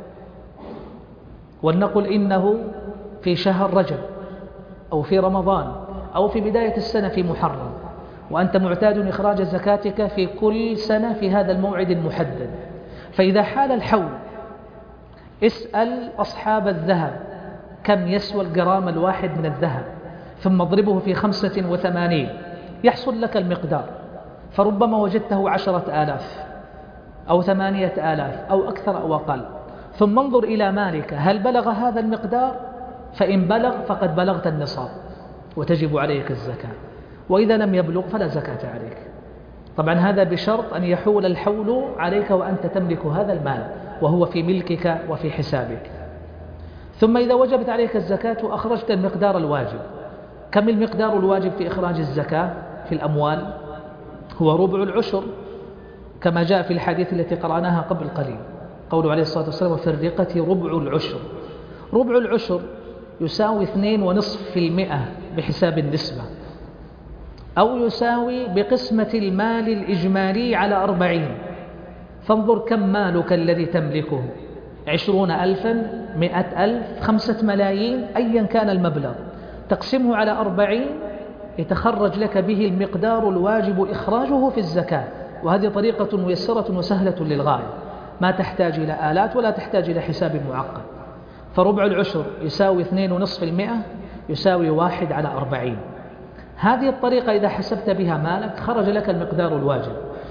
ولنقل إنه في شهر رجب أو في رمضان أو في بداية السنة في محرم، وأنت معتاد إخراج زكاتك في كل سنة في هذا الموعد المحدد، فإذا حال الحول اسأل أصحاب الذهب كم يسوى الجرام الواحد من الذهب، ثم اضربه في خمسة وثمانين يحصل لك المقدار، فربما وجدته عشرة آلاف أو ثمانية آلاف أو أكثر أو أقل، ثم انظر إلى مالك هل بلغ هذا المقدار، فإن بلغ فقد بلغت النصاب وتجب عليك الزكاة، وإذا لم يبلغ فلا زكاة عليك. طبعا هذا بشرط أن يحول الحول عليك وأنت تملك هذا المال وهو في ملكك وفي حسابك. ثم إذا وجبت عليك الزكاة أخرجت المقدار الواجب. كم المقدار الواجب في إخراج الزكاة في الأموال؟ هو ربع العشر، كما جاء في الحديث التي قرأناها قبل قليل، قوله عليه الصلاة والسلام: وفي الرقة ربع العشر. ربع العشر يساوي اثنين ونصف في المئة بحساب النسبة، أو يساوي بقسمة المال الإجمالي على أربعين. فانظر كم مالك الذي تملكه، عشرون ألفا، مئة ألف، خمسة ملايين، أيا كان المبلغ، تقسمه على أربعين يتخرج لك به المقدار الواجب إخراجه في الزكاة. وهذه طريقة ميسرة وسهلة للغاية، ما تحتاج إلى آلات ولا تحتاج إلى حساب معقد. فربع العشر يساوي اثنين ونصف المئة، يساوي واحد على أربعين. هذه الطريقة إذا حسبت بها مالك خرج لك المقدار الواجب.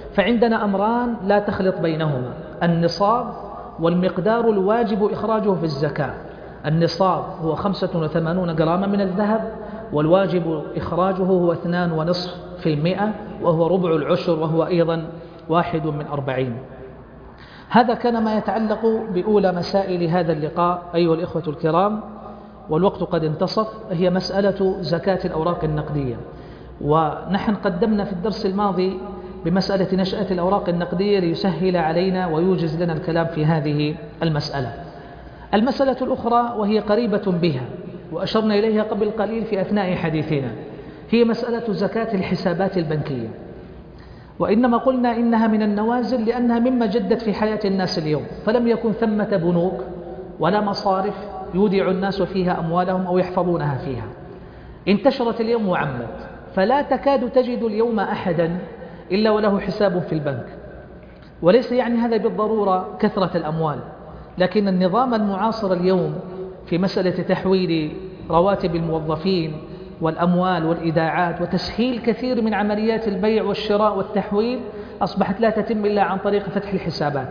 فعندنا أمران لا تخلط بينهما: النصاب والمقدار الواجب إخراجه في الزكاة. النصاب هو خمسة وثمانون جراما من الذهب، والواجب إخراجه هو اثنان ونصف في المئة، وهو ربع العشر، وهو أيضا واحد من أربعين. هذا كان ما يتعلق بأولى مسائل هذا اللقاء أيها الإخوة الكرام، والوقت قد انتصف. هي مسألة زكاة الأوراق النقدية، ونحن قدمنا في الدرس الماضي بمسألة نشأة الأوراق النقدية ليسهل علينا ويوجز لنا الكلام في هذه المسألة. المسألة الأخرى وهي قريبة بها وأشرنا إليها قبل قليل في أثناء حديثنا، هي مسألة زكاة الحسابات البنكية. وإنما قلنا إنها من النوازل لأنها مما جدت في حياة الناس اليوم، فلم يكن ثمة بنوك ولا مصارف يودع الناس فيها أموالهم أو يحفظونها فيها. انتشرت اليوم وعمت، فلا تكاد تجد اليوم أحدا إلا وله حساب في البنك. وليس يعني هذا بالضرورة كثرة الأموال، لكن النظام المعاصر اليوم في مسألة تحويل رواتب الموظفين والأموال والإيداعات وتسهيل كثير من عمليات البيع والشراء والتحويل أصبحت لا تتم إلا عن طريق فتح الحسابات.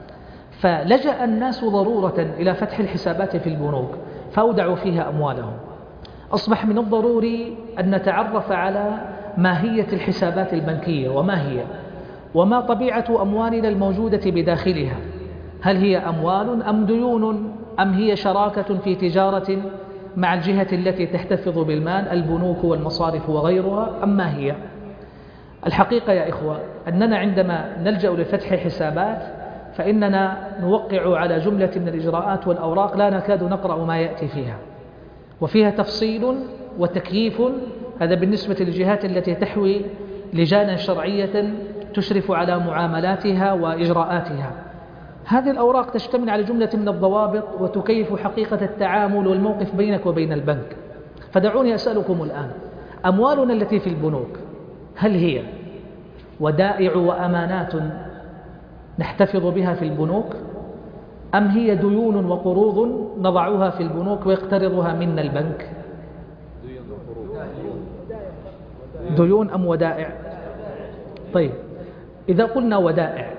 فلجأ الناس ضرورة إلى فتح الحسابات في البنوك فأودعوا فيها أموالهم. أصبح من الضروري أن نتعرف على ماهية الحسابات البنكية، وما هي وما طبيعة أموالنا الموجودة بداخلها. هل هي أموال أم ديون أم هي شراكة في تجارة مع الجهة التي تحتفظ بالمال، البنوك والمصارف وغيرها، أم ما هي؟ الحقيقة يا إخوة أننا عندما نلجأ لفتح حسابات فإننا نوقع على جملة من الإجراءات والأوراق لا نكاد نقرأ ما يأتي فيها، وفيها تفصيل وتكييف. هذا بالنسبة للجهات التي تحوي لجانا شرعية تشرف على معاملاتها وإجراءاتها. هذه الأوراق تشتمل على جملة من الضوابط وتكيف حقيقة التعامل والموقف بينك وبين البنك. فدعوني أسألكم الآن: أموالنا التي في البنوك هل هي ودائع وأمانات نحتفظ بها في البنوك، أم هي ديون وقروض نضعها في البنوك ويقترضها منا البنك؟ ديون أم ودائع؟ طيب، إذا قلنا ودائع،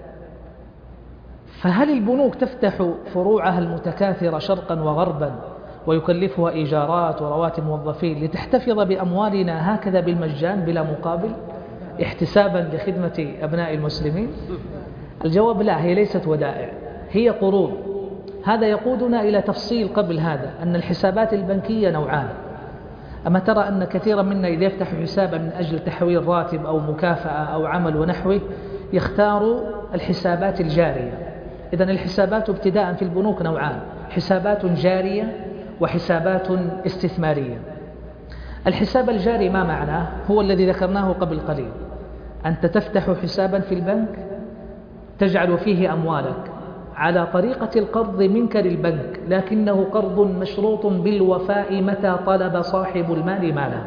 فهل البنوك تفتح فروعها المتكاثرة شرقا وغربا ويكلفها إيجارات ورواتب موظفين لتحتفظ بأموالنا هكذا بالمجان بلا مقابل احتسابا لخدمة أبناء المسلمين؟ الجواب لا، هي ليست ودائع، هي قروض. هذا يقودنا إلى تفصيل قبل هذا أن الحسابات البنكية نوعان. أما ترى أن كثيرا منا إذا يفتح حسابا من أجل تحويل راتب أو مكافأة أو عمل ونحوه يختار الحسابات الجارية. إذن الحسابات ابتداء في البنوك نوعان: حسابات جارية وحسابات استثمارية. الحساب الجاري ما معناه؟ هو الذي ذكرناه قبل قليل. أنت تفتح حسابا في البنك تجعل فيه أموالك على طريقة القرض منك للبنك، لكنه قرض مشروط بالوفاء متى طلب صاحب المال ماله.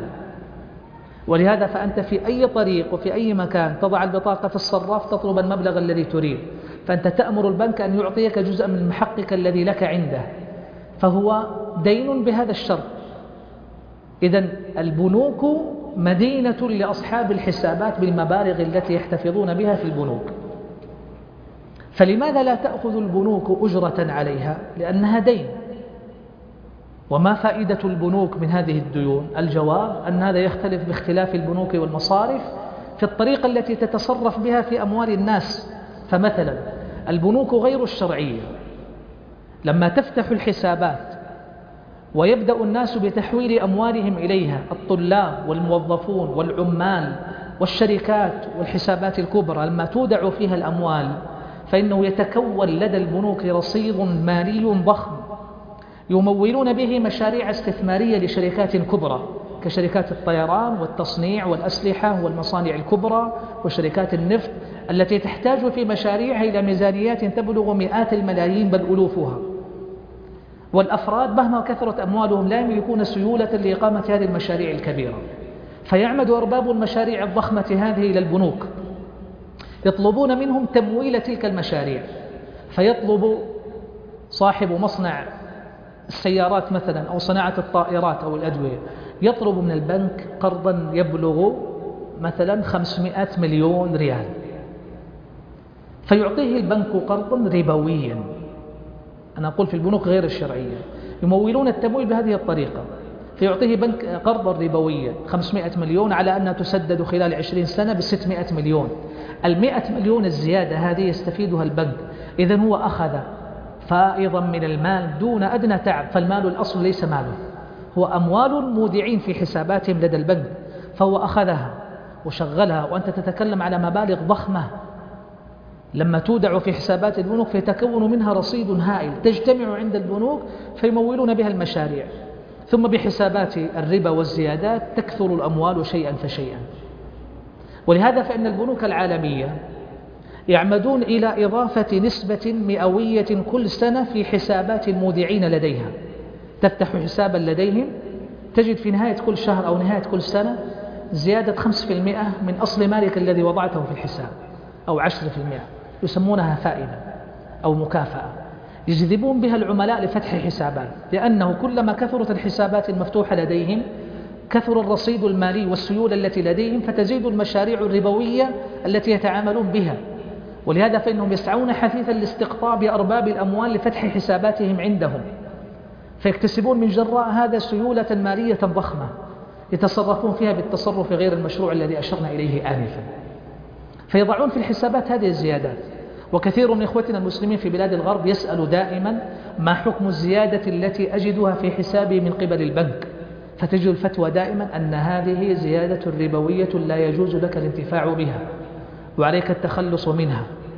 ولهذا فأنت في أي طريق وفي أي مكان تضع البطاقة في الصراف تطلب المبلغ الذي تريد، فأنت تأمر البنك أن يعطيك جزءا من محقك الذي لك عنده، فهو دين بهذا الشرط. إذن البنوك مدينة لأصحاب الحسابات بالمبالغ التي يحتفظون بها في البنوك. فلماذا لا تأخذ البنوك أجرة عليها؟ لأنها دين. وما فائدة البنوك من هذه الديون؟ الجواب أن هذا يختلف باختلاف البنوك والمصارف في الطريقة التي تتصرف بها في أموال الناس. فمثلا البنوك غير الشرعية لما تفتح الحسابات ويبدأ الناس بتحويل أموالهم إليها، الطلاب والموظفون والعمال والشركات والحسابات الكبرى، لما تودع فيها الأموال فإنه يتكون لدى البنوك رصيد مالي ضخم يمولون به مشاريع استثمارية لشركات كبرى كشركات الطيران والتصنيع والأسلحة والمصانع الكبرى وشركات النفط التي تحتاج في مشاريعها إلى ميزانيات تبلغ مئات الملايين بل ألوفها. والأفراد مهما كثرت أموالهم لا يملكون سيولة لإقامة هذه المشاريع الكبيرة، فيعمد أرباب المشاريع الضخمة هذه إلى البنوك يطلبون منهم تمويل تلك المشاريع. فيطلب صاحب مصنع السيارات مثلا أو صناعة الطائرات أو الأدوية يطلب من البنك قرضا يبلغ مثلا خمسمائة مليون ريال، فيعطيه البنك قرضا ربويا. أنا أقول في البنوك غير الشرعية يمولون التمويل بهذه الطريقة، فيعطيه بنك قرضا ربويا خمسمائة مليون على أنها تسدد خلال عشرين سنة بستمائة مليون. المائة مليون الزيادة هذه يستفيدها البنك، إذن هو أخذ فائضا من المال دون أدنى تعب، فالمال الأصل ليس ماله، هو أموال مودعين في حساباتهم لدى البنك، فهو أخذها وشغلها. وأنت تتكلم على مبالغ ضخمة لما تودع في حسابات البنوك فيتكون منها رصيد هائل تجتمع عند البنوك فيمولون بها المشاريع، ثم بحسابات الربا والزيادات تكثر الأموال شيئا فشيئا. ولهذا فإن البنوك العالمية يعمدون إلى إضافة نسبة مئوية كل سنة في حسابات المودعين لديها. تفتح حسابا لديهم تجد في نهاية كل شهر أو نهاية كل سنة زيادة خمسة في المئة من أصل مالك الذي وضعته في الحساب، أو عشرة في المئة، يسمونها فائدة أو مكافأة، يجذبون بها العملاء لفتح حسابات، لأنه كلما كثرت الحسابات المفتوحة لديهم كثر الرصيد المالي والسيولة التي لديهم، فتزيد المشاريع الربوية التي يتعاملون بها. ولهذا فإنهم يسعون حثيثا لاستقطاب أرباب الأموال لفتح حساباتهم عندهم، فيكتسبون من جراء هذا سيولة مالية ضخمة يتصرفون فيها بالتصرف غير المشروع الذي أشرنا إليه آنفا، فيضعون في الحسابات هذه الزيادات. وكثير من إخوتنا المسلمين في بلاد الغرب يسأل دائما ما حكم الزيادة التي أجدها في حسابي من قبل البنك، فتجد الفتوى دائما أن هذه زيادة ربوية لا يجوز لك الانتفاع بها وعليك التخلص منها.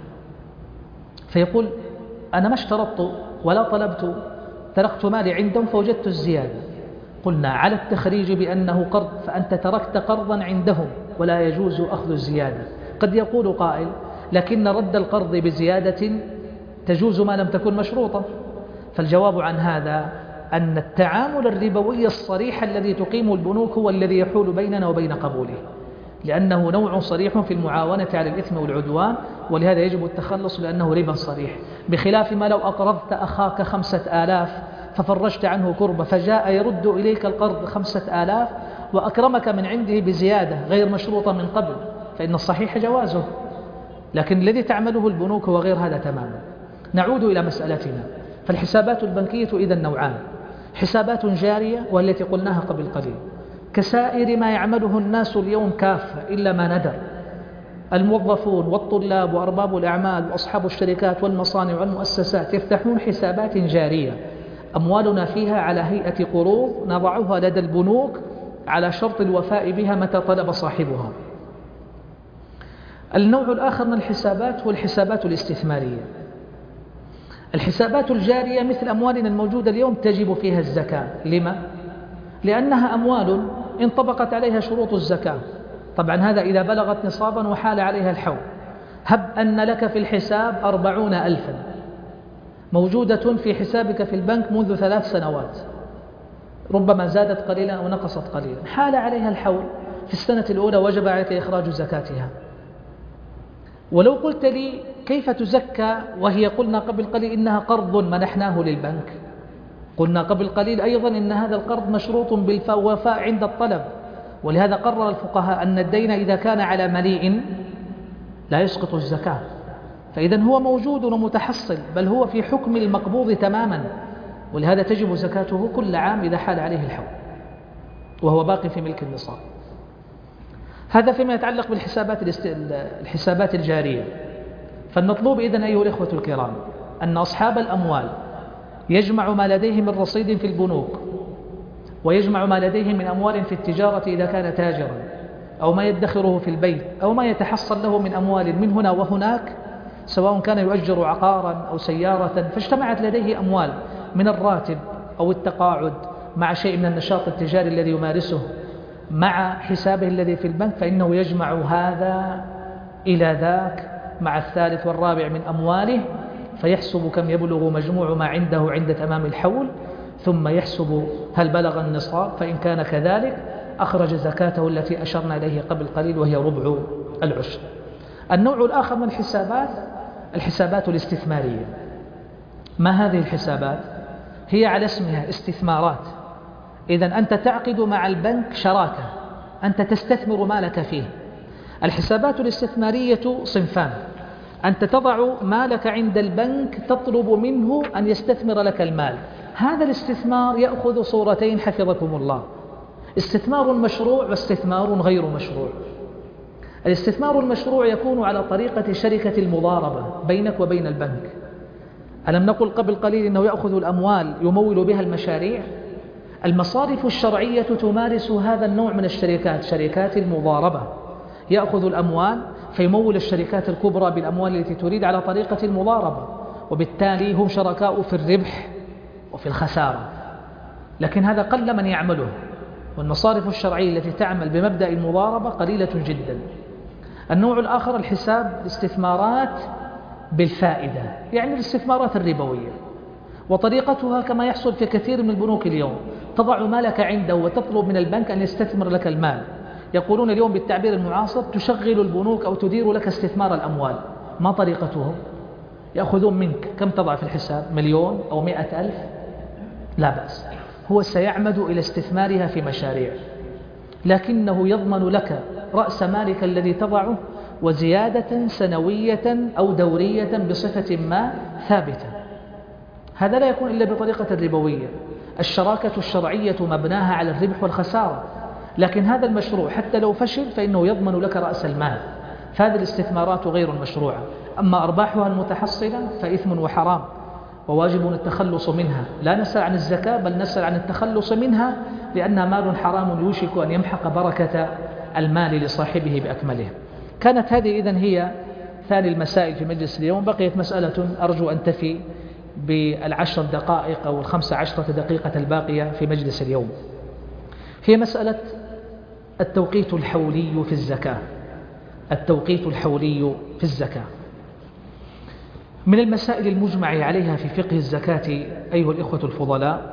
فيقول أنا ما اشترطت ولا طلبت، تركت مالي عندهم فوجدت الزيادة. قلنا على التخريج بأنه قرض، فأنت تركت قرضا عندهم ولا يجوز أخذ الزيادة. قد يقول قائل لكن رد القرض بزيادة تجوز ما لم تكن مشروطة. فالجواب عن هذا أن التعامل الربوي الصريح الذي تقيم البنوك هو الذي يحول بيننا وبين قبوله، لأنه نوع صريح في المعاونة على الإثم والعدوان، ولهذا يجب التخلص لأنه ربا صريح، بخلاف ما لو أقرضت أخاك خمسة آلاف ففرجت عنه كربة فجاء يرد إليك القرض خمسة آلاف وأكرمك من عنده بزيادة غير مشروطة من قبل، فإن الصحيح جوازه. لكن الذي تعمله البنوك هو غير هذا تماما. نعود إلى مسألتنا. فالحسابات البنكية إذن نوعان: حسابات جارية والتي قلناها قبل قليل كسائر ما يعمله الناس اليوم كافة إلا ما ندر، الموظفون والطلاب وأرباب الأعمال وأصحاب الشركات والمصانع والمؤسسات يفتحون حسابات جارية أموالنا فيها على هيئة قروض نضعها لدى البنوك على شرط الوفاء بها متى طلب صاحبها. النوع الآخر من الحسابات هو الحسابات الاستثمارية. الحسابات الجارية مثل أموالنا الموجودة اليوم تجب فيها الزكاة. لما؟ لأنها أموال انطبقت عليها شروط الزكاة. طبعا هذا إذا بلغت نصابا وحال عليها الحول. هب أن لك في الحساب أربعون ألفا موجودة في حسابك في البنك منذ ثلاث سنوات، ربما زادت قليلا أو نقصت قليلا، حال عليها الحول في السنة الأولى وجب عليك إخراج زكاتها. ولو قلت لي كيف تزكى وهي قلنا قبل قليل إنها قرض منحناه للبنك، قلنا قبل قليل أيضا إن هذا القرض مشروط بالوفاء عند الطلب، ولهذا قرر الفقهاء أن الدين إذا كان على مليء لا يسقط الزكاة، فإذا هو موجود ومتحصل، بل هو في حكم المقبوض تماما، ولهذا تجب زكاته كل عام إذا حال عليه الحول وهو باقي في ملك النصاب. هذا فيما يتعلق بالحسابات الحسابات الجارية. فالمطلوب إذن أيها الإخوة الكرام أن أصحاب الأموال يجمع ما لديه من رصيد في البنوك، ويجمع ما لديه من أموال في التجارة إذا كان تاجرا، أو ما يدخره في البيت، أو ما يتحصل له من أموال من هنا وهناك، سواء كان يؤجر عقارا أو سيارة، فاجتمعت لديه أموال من الراتب أو التقاعد مع شيء من النشاط التجاري الذي يمارسه مع حسابه الذي في البنك، فإنه يجمع هذا إلى ذاك مع الثالث والرابع من أمواله، فيحسب كم يبلغ مجموع ما عنده عند تمام الحول، ثم يحسب هل بلغ النصاب، فإن كان كذلك أخرج زكاته التي أشرنا إليه قبل قليل وهي ربع العشر. النوع الآخر من الحسابات الحسابات الاستثمارية. ما هذه الحسابات؟ هي على اسمها استثمارات. إذن أنت تعقد مع البنك شراكة، أنت تستثمر مالك فيه. الحسابات الاستثمارية صنفان: أنت تضع مالك عند البنك تطلب منه أن يستثمر لك المال. هذا الاستثمار يأخذ صورتين حفظكم الله: استثمار مشروع واستثمار غير مشروع. الاستثمار المشروع يكون على طريقة شركة المضاربة بينك وبين البنك. ألم نقل قبل قليل أنه يأخذ الأموال يمول بها المشاريع؟ المصارف الشرعية تمارس هذا النوع من الشركات، شركات المضاربة. يأخذ الأموال فيمول الشركات الكبرى بالأموال التي تريد على طريقة المضاربة، وبالتالي هم شركاء في الربح وفي الخسارة. لكن هذا قل من يعمله، والمصارف الشرعية التي تعمل بمبدأ المضاربة قليلة جدا. النوع الآخر الحساب الاستثمارات بالفائدة، يعني الاستثمارات الربوية، وطريقتها كما يحصل في كثير من البنوك اليوم: تضع مالك عنده وتطلب من البنك أن يستثمر لك المال. يقولون اليوم بالتعبير المعاصر: تشغل البنوك أو تدير لك استثمار الأموال. ما طريقتهم؟ يأخذون منك كم تضع في الحساب؟ مليون أو مئة ألف؟ لا بأس، هو سيعمد إلى استثمارها في مشاريع، لكنه يضمن لك رأس مالك الذي تضعه وزيادة سنوية أو دورية بصفة ما ثابتة. هذا لا يكون إلا بطريقة الربوية. الشراكة الشرعية مبناها على الربح والخسارة، لكن هذا المشروع حتى لو فشل فإنه يضمن لك رأس المال. فهذه الاستثمارات غير المشروعة. أما أرباحها المتحصلة فإثم وحرام، وواجب التخلص منها. لا نسأل عن الزكاة، بل نسأل عن التخلص منها، لأنها مال حرام يوشك أن يمحق بركة المال لصاحبه بأكمله. كانت هذه إذن هي ثاني المسائل في مجلس اليوم. بقيت مسألة أرجو أن تفي بالعشر دقائق أو الخمس عشرة دقيقة الباقية في مجلس اليوم، هي مسألة التوقيت الحولي في الزكاة. التوقيت الحولي في الزكاة من المسائل المجمع عليها في فقه الزكاة أيها الإخوة الفضلاء.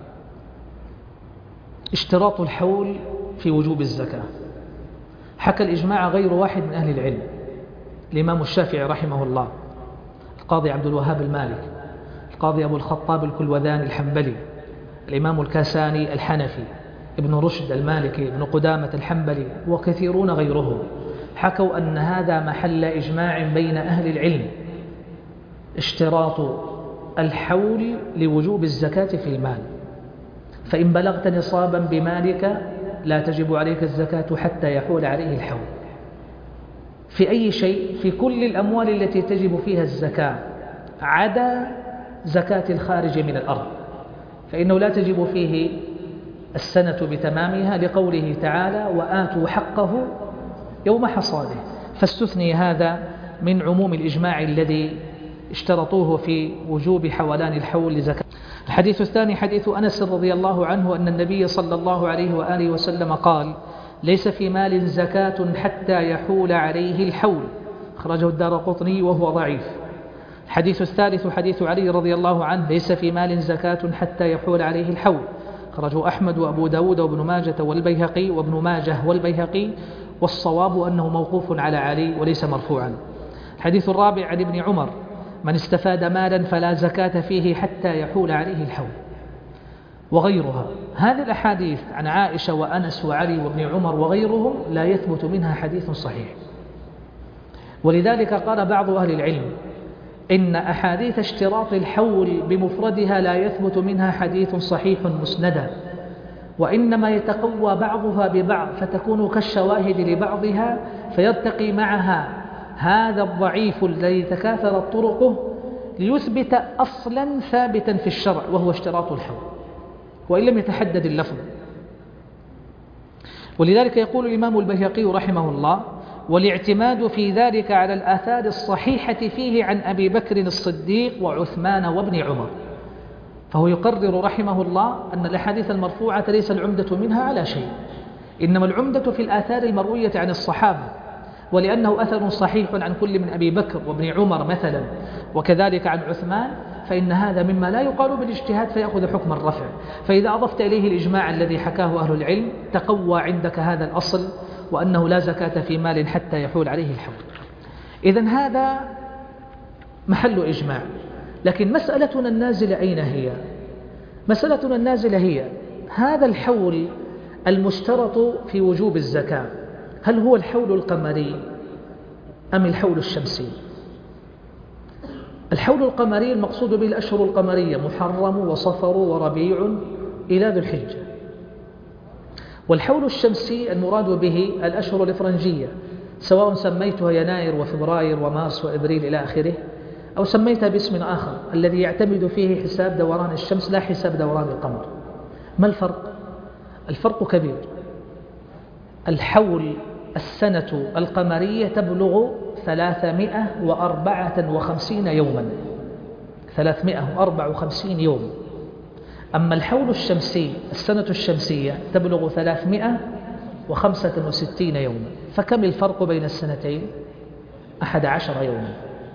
اشتراط الحول في وجوب الزكاة. حكى الإجماع غير واحد من أهل العلم: الإمام الشافعي رحمه الله، القاضي عبد الوهاب المالك، القاضي أبو الخطاب الكلوذاني الحنبلي، الإمام الكاساني الحنفي، ابن رشد المالكي، ابن قدامة الحنبلي، وكثيرون غيرهم، حكوا أن هذا محل إجماع بين أهل العلم: اشتراط الحول لوجوب الزكاة في المال. فإن بلغت نصابا بمالك لا تجب عليك الزكاة حتى يحول عليه الحول. في أي شيء؟ في كل الأموال التي تجب فيها الزكاة عدا زكاة الخارج من الأرض، فإنه لا تجب فيه السنة بتمامها، لقوله تعالى: وآتوا حقه يوم حصاده. فاستثني هذا من عموم الإجماع الذي اشترطوه في وجوب حولان الحول لزكاة. الحديث الثاني حديث أنس رضي الله عنه أن النبي صلى الله عليه وآله وسلم قال: ليس في مال زكاة حتى يحول عليه الحول. أخرجه الدارقطني وهو ضعيف. الحديث الثالث حديث علي رضي الله عنه: ليس في مال زكاة حتى يحول عليه الحول. أخرجه أحمد وأبو داود وابن ماجة والبيهقي وابن ماجه والبيهقي، والصواب أنه موقوف على علي وليس مرفوعا. الحديث الرابع عن ابن عمر: من استفاد مالا فلا زكاة فيه حتى يحول عليه الحول. وغيرها. هذه الأحاديث عن عائشة وأنس وعلي وابن عمر وغيرهم لا يثبت منها حديث صحيح، ولذلك قال بعض أهل العلم إن أحاديث اشتراط الحول بمفردها لا يثبت منها حديث صحيح مسندا، وإنما يتقوى بعضها ببعض فتكون كالشواهد لبعضها، فيرتقي معها هذا الضعيف الذي تكاثرت طرقه ليثبت أصلا ثابتا في الشرع، وهو اشتراط الحول، وإن لم يتحدد اللفظ. ولذلك يقول الإمام البيهقي رحمه الله: والاعتماد في ذلك على الآثار الصحيحة فيه عن أبي بكر الصديق وعثمان وابن عمر. فهو يقرر رحمه الله أن الأحاديث المرفوعة ليس العمدة منها على شيء، إنما العمدة في الآثار المروية عن الصحابة، ولأنه أثر صحيح عن كل من أبي بكر وابن عمر مثلا، وكذلك عن عثمان، فإن هذا مما لا يقال بالاجتهاد فيأخذ حكم الرفع. فإذا أضفت إليه الإجماع الذي حكاه أهل العلم تقوى عندك هذا الأصل، وأنه لا زكاة في مال حتى يحول عليه الحول. إذن هذا محل إجماع. لكن مسألتنا النازلة أين هي؟ مسألتنا النازلة هي هذا الحول المشترط في وجوب الزكاة، هل هو الحول القمري أم الحول الشمسي؟ الحول القمري المقصود به الأشهر القمرية محرم وصفر وربيع إلى ذو الحجة. والحول الشمسي المراد به الأشهر الإفرنجية، سواء سميتها يناير وفبراير ومارس وإبريل إلى آخره، أو سميتها باسم آخر الذي يعتمد فيه حساب دوران الشمس لا حساب دوران القمر. ما الفرق؟ الفرق كبير. الحول السنة القمرية تبلغ ثلاثمائة وأربعة وخمسين يوما، ثلاثمائة وأربعة وخمسين يوم. أما الحول الشمسي السنة الشمسية تبلغ ثلاثمائة وخمسة وستين يوما. فكم الفرق بين السنتين؟ أحد عشر يوما.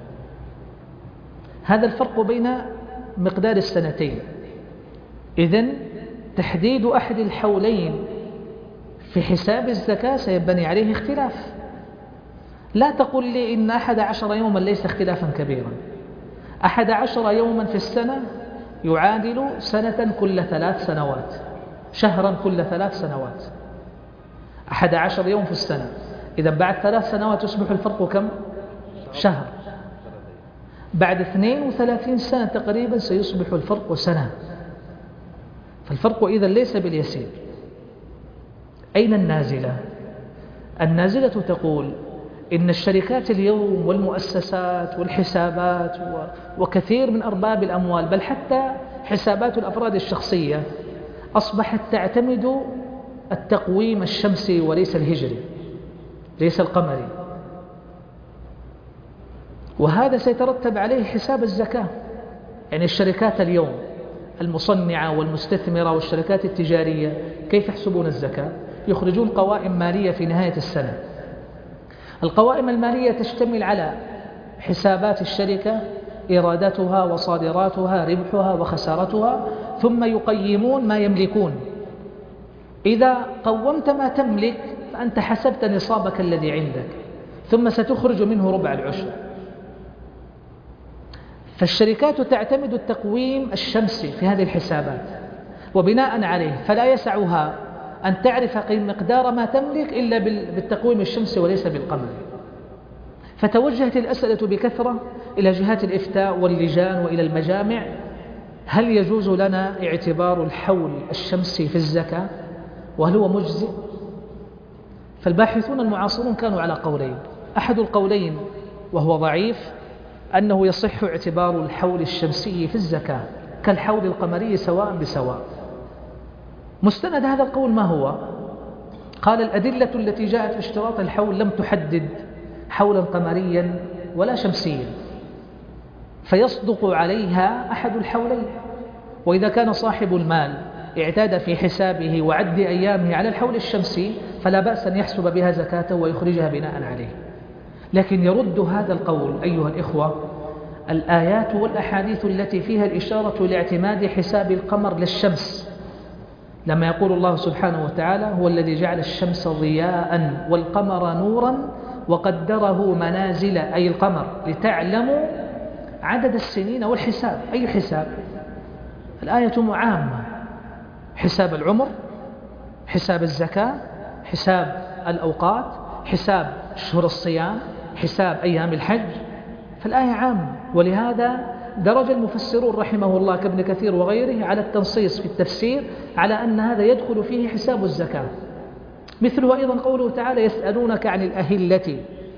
هذا الفرق بين مقدار السنتين. إذن تحديد أحد الحولين في حساب الزكاة سيبني عليه اختلاف. لا تقل لي إن أحد عشر يوما ليس اختلافا كبيرا. أحد عشر يوما في السنة يعادل سنة كل ثلاث سنوات، شهرا كل ثلاث سنوات. أحد عشر يوم في السنة، إذا بعد ثلاث سنوات يصبح الفرق كم؟ شهر. بعد اثنين وثلاثين سنة تقريبا سيصبح الفرق سنة. فالفرق إذن ليس باليسير. أين النازلة؟ النازلة تقول إن الشركات اليوم والمؤسسات والحسابات وكثير من أرباب الأموال، بل حتى حسابات الأفراد الشخصية، أصبحت تعتمد التقويم الشمسي وليس الهجري، ليس القمري. وهذا سيترتب عليه حساب الزكاة. يعني الشركات اليوم المصنعة والمستثمرة والشركات التجارية كيف يحسبون الزكاة؟ يخرجون قوائم مالية في نهاية السنة. القوائم المالية تشتمل على حسابات الشركة، إيراداتها وصادراتها، ربحها وخسارتها، ثم يقيمون ما يملكون. إذا قومت ما تملك فأنت حسبت نصابك الذي عندك، ثم ستخرج منه ربع العشر. فالشركات تعتمد التقويم الشمسي في هذه الحسابات، وبناء عليه فلا يسعها أن تعرف مقدار ما تملك إلا بالتقويم الشمسي وليس بالقمري. فتوجهت الأسئلة بكثرة إلى جهات الإفتاء واللجان وإلى المجامع: هل يجوز لنا اعتبار الحول الشمسي في الزكاة؟ وهل هو مجزئ؟ فالباحثون المعاصرون كانوا على قولين. أحد القولين وهو ضعيف أنه يصح اعتبار الحول الشمسي في الزكاة كالحول القمري سواء بسواء. مستند هذا القول ما هو؟ قال: الأدلة التي جاءت في اشتراط الحول لم تحدد حولا قمريا ولا شمسيا، فيصدق عليها أحد الحولين. وإذا كان صاحب المال اعتاد في حسابه وعد أيامه على الحول الشمسي فلا بأس أن يحسب بها زكاته ويخرجها بناء عليه. لكن يرد هذا القول أيها الإخوة الآيات والأحاديث التي فيها الإشارة لاعتماد حساب القمر للشمس، لما يقول الله سبحانه وتعالى: هو الذي جعل الشمس ضياء والقمر نورا وقدره منازل، أي القمر، لتعلموا عدد السنين والحساب. أي حساب؟ الآية عامة: حساب العمر، حساب الزكاة، حساب الأوقات، حساب شهور الصيام، حساب أيام الحج. فالآية عامة. ولهذا درج المفسرون رحمه الله كابن كثير وغيره على التنصيص في التفسير على أن هذا يدخل فيه حساب الزكاة. مثله أيضا قوله تعالى: يسألونك عن الأهلة،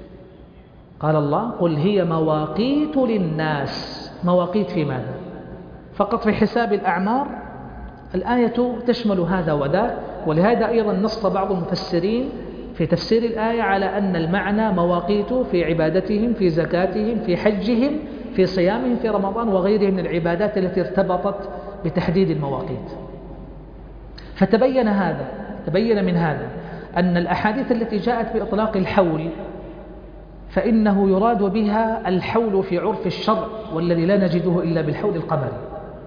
قال الله: قل هي مواقيت للناس. مواقيت في ماذا؟ فقط في حساب الأعمار؟ الآية تشمل هذا وذاك. ولهذا أيضا نص بعض المفسرين في تفسير الآية على أن المعنى مواقيت في عبادتهم، في زكاتهم، في حجهم، في صيامهم في رمضان وغيرهم من العبادات التي ارتبطت بتحديد المواقيت. فتبين هذا تبين من هذا أن الأحاديث التي جاءت بإطلاق الحول فإنه يراد بها الحول في عرف الشرع، والذي لا نجده إلا بالحول القمري.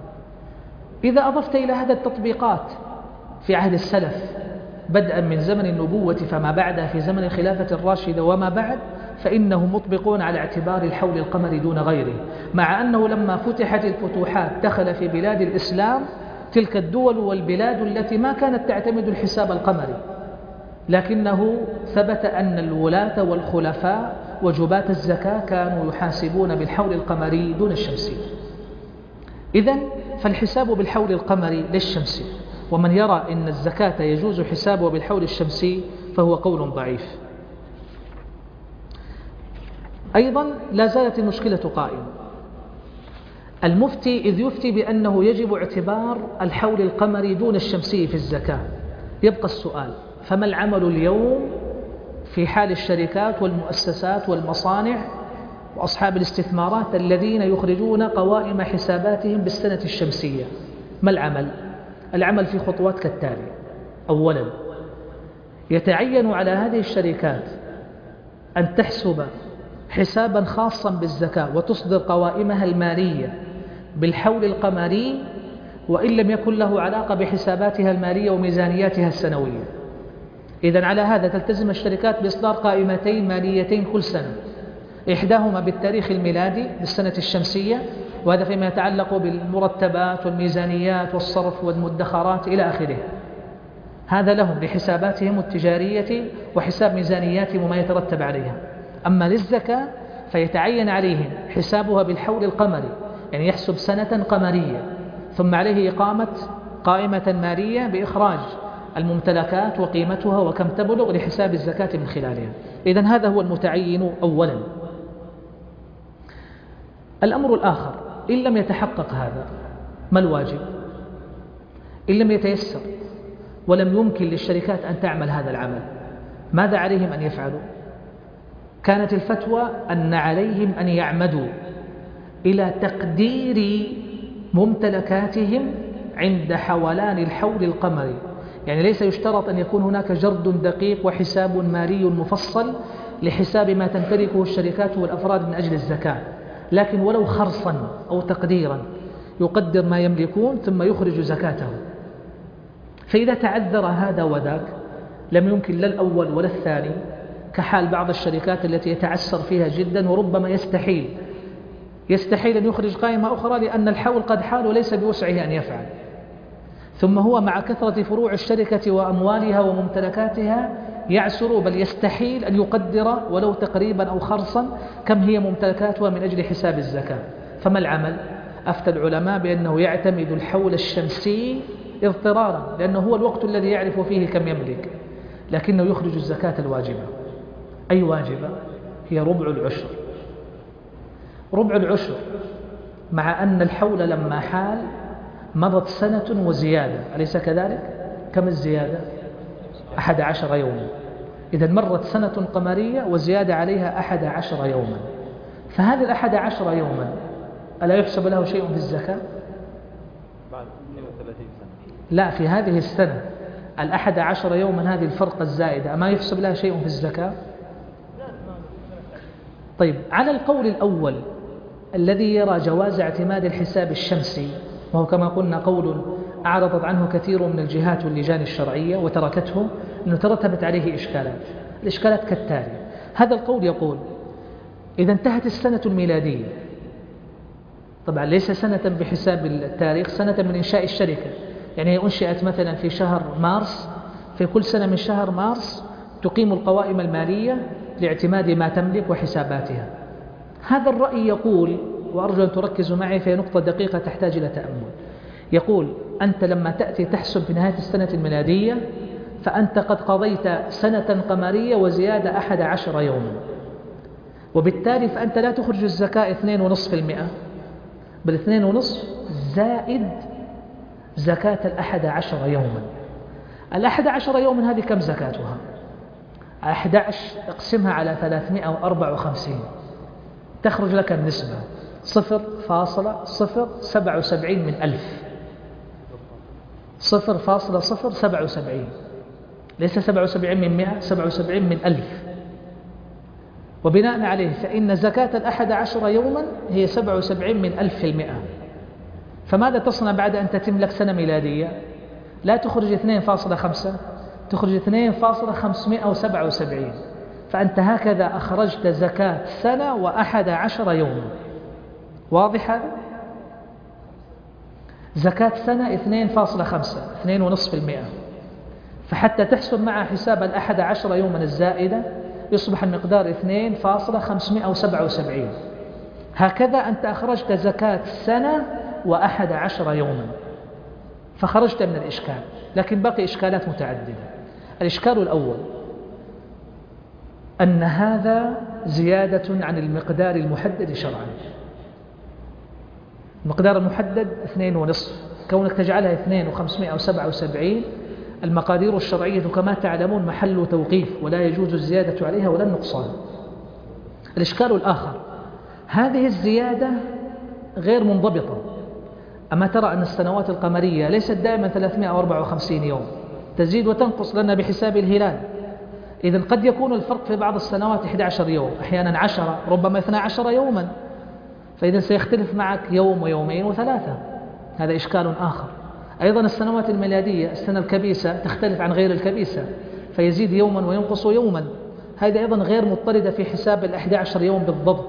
إذا أضفت إلى هذا التطبيقات في عهد السلف بدءا من زمن النبوة فما بعدها في زمن الخلافة الراشدة وما بعد، فإنهم مطبقون على اعتبار الحول القمري دون غيره، مع أنه لما فتحت الفتوحات دخل في بلاد الإسلام تلك الدول والبلاد التي ما كانت تعتمد الحساب القمري، لكنه ثبت أن الولاة والخلفاء وجباة الزكاة كانوا يحاسبون بالحول القمري دون الشمسي. إذن فالحساب بالحول القمري للشمسي، ومن يرى أن الزكاة يجوز حسابه بالحول الشمسي فهو قول ضعيف. أيضا لا زالت المشكلة قائمة. المفتي إذ يفتي بأنه يجب اعتبار الحول القمري دون الشمسي في الزكاة، يبقى السؤال: فما العمل اليوم في حال الشركات والمؤسسات والمصانع وأصحاب الاستثمارات الذين يخرجون قوائم حساباتهم بالسنة الشمسية؟ ما العمل؟ العمل في خطوات كالتالي: أولا، يتعين على هذه الشركات أن تحسب حسابا خاصا بالزكاة وتصدر قوائمها المالية بالحول القمري، وإن لم يكن له علاقة بحساباتها المالية وميزانياتها السنوية. إذن على هذا تلتزم الشركات بإصدار قائمتين ماليتين كل سنة، إحداهما بالتاريخ الميلادي بالسنة الشمسية، وهذا فيما يتعلق بالمرتبات والميزانيات والصرف والمدخرات إلى آخره. هذا لهم لحساباتهم التجارية وحساب ميزانياتهم وما يترتب عليها. أما للزكاة فيتعين عليهم حسابها بالحول القمري، يعني يحسب سنة قمرية، ثم عليه إقامة قائمة مالية بإخراج الممتلكات وقيمتها وكم تبلغ لحساب الزكاة من خلالها. إذن هذا هو المتعين أولا. الأمر الآخر: إن لم يتحقق هذا، ما الواجب؟ إن لم يتيسر ولم يمكن للشركات أن تعمل هذا العمل، ماذا عليهم أن يفعلوا؟ كانت الفتوى أن عليهم أن يعمدوا إلى تقدير ممتلكاتهم عند حولان الحول القمري، يعني ليس يشترط أن يكون هناك جرد دقيق وحساب مالي مفصل لحساب ما تمتلكه الشركات والأفراد من أجل الزكاة، لكن ولو خرصا أو تقديرا يقدر ما يملكون ثم يخرج زكاته. فإذا تعذر هذا وذاك لم يمكن لا الأول ولا الثاني، كحال بعض الشركات التي يتعسر فيها جدا وربما يستحيل يستحيل أن يخرج قائمة أخرى لأن الحول قد حال وليس بوسعه أن يفعل، ثم هو مع كثرة فروع الشركة وأموالها وممتلكاتها يعسر بل يستحيل أن يقدر ولو تقريبا أو خرصا كم هي ممتلكاتها من أجل حساب الزكاة. فما العمل؟ أفتى العلماء بأنه يعتمد الحول الشمسي اضطرارا، لأنه هو الوقت الذي يعرف فيه كم يملك، لكنه يخرج الزكاة الواجبة. أي واجبة؟ هي ربع العشر. ربع العشر، مع أن الحول لما حال مضت سنة وزيادة، أليس كذلك؟ كم الزيادة؟ أحد عشر يوما. إذا مرت سنة قمرية وزيادة عليها أحد عشر يوما، فهذه الأحد عشر يوما ألا يحسب له شيء في الزكاة؟ بعد اثنين وثلاثين سنة. لا، في هذه السنة الأحد عشر يوما هذه الفرقة الزائدة أما يحسب لها شيء في الزكاة؟ طيب، على القول الأول الذي يرى جواز اعتماد الحساب الشمسي، وهو كما قلنا قول أعرضت عنه كثير من الجهات واللجان الشرعية وتركته، أنه ترتبت عليه إشكالات. الإشكالات كالتالي: هذا القول يقول إذا انتهت السنة الميلادية، طبعا ليس سنة بحساب التاريخ، سنة من إنشاء الشركة، يعني هي أنشئت مثلا في شهر مارس، في كل سنة من شهر مارس تقيم القوائم المالية لاعتماد ما تملك وحساباتها. هذا الرأي يقول، وأرجو أن تركزوا معي فهي نقطة دقيقة تحتاج إلى تأمل، يقول أنت لما تأتي تحسب في نهاية السنة الميلادية فأنت قد قضيت سنة قمرية وزيادة أحد عشر يوما، وبالتالي فأنت لا تخرج الزكاة اثنين ونصف في المئة، بل اثنين ونصف زائد زكاة الأحد عشر يوما. الأحد عشر يوما هذه كم زكاتها؟ أحد عشر اقسمها على ثلاثمائة وأربعة وخمسين تخرج لك النسبة صفر فاصلة صفر سبعة وسبعين من ألف، صفر فاصلة صفر سبعة وسبعين، ليس سبعة وسبعين من مئة، سبعة وسبعين من ألف. وبناء عليه فإن زكاة الأحد عشر يوما هي سبعة وسبعين من ألف في المئة. فماذا تصنع بعد أن تتم لك سنة ميلادية؟ لا تخرج اثنين فاصلة خمسة، تخرج اثنين فاصلة خمسمائة وسبعة وسبعين. فأنت هكذا أخرجت زكاة سنة وأحد عشر يوما. واضح هذا؟ زكاة سنة اثنين فاصلة خمسة، اثنين ونصف المئة. فحتى تحسب مع حساب الأحد عشر يوما الزائدة يصبح المقدار اثنين فاصلة خمسمائة وسبعة وسبعين. هكذا أنت أخرجت زكاة سنة وأحد عشر يوما، فخرجت من الإشكال. لكن باقي إشكالات متعددة. الإشكال الأول أن هذا زيادة عن المقدار المحدد شرعا. المقدار المحدد اثنين ونصف، كونك تجعلها اثنين وخمسمائة وسبعة وسبعين، المقادير الشرعية كما تعلمون محل توقيف، ولا يجوز الزيادة عليها ولا النقصان. الإشكال الآخر، هذه الزيادة غير منضبطة. أما ترى أن السنوات القمرية ليست دائما ثلاثمائة وأربعة وخمسين يوم، تزيد وتنقص لنا بحساب الهلال. إذن قد يكون الفرق في بعض السنوات إحدى عشر يوم، أحيانا عشرة، ربما اثنا عشر يوما، فإذا سيختلف معك يوم ويومين وثلاثة. هذا إشكال آخر. أيضا السنوات الميلادية، السنة الكبيسة تختلف عن غير الكبيسة، فيزيد يوما وينقص يوما. هذا أيضا غير مضطردة في حساب الأحد عشر يوم بالضبط.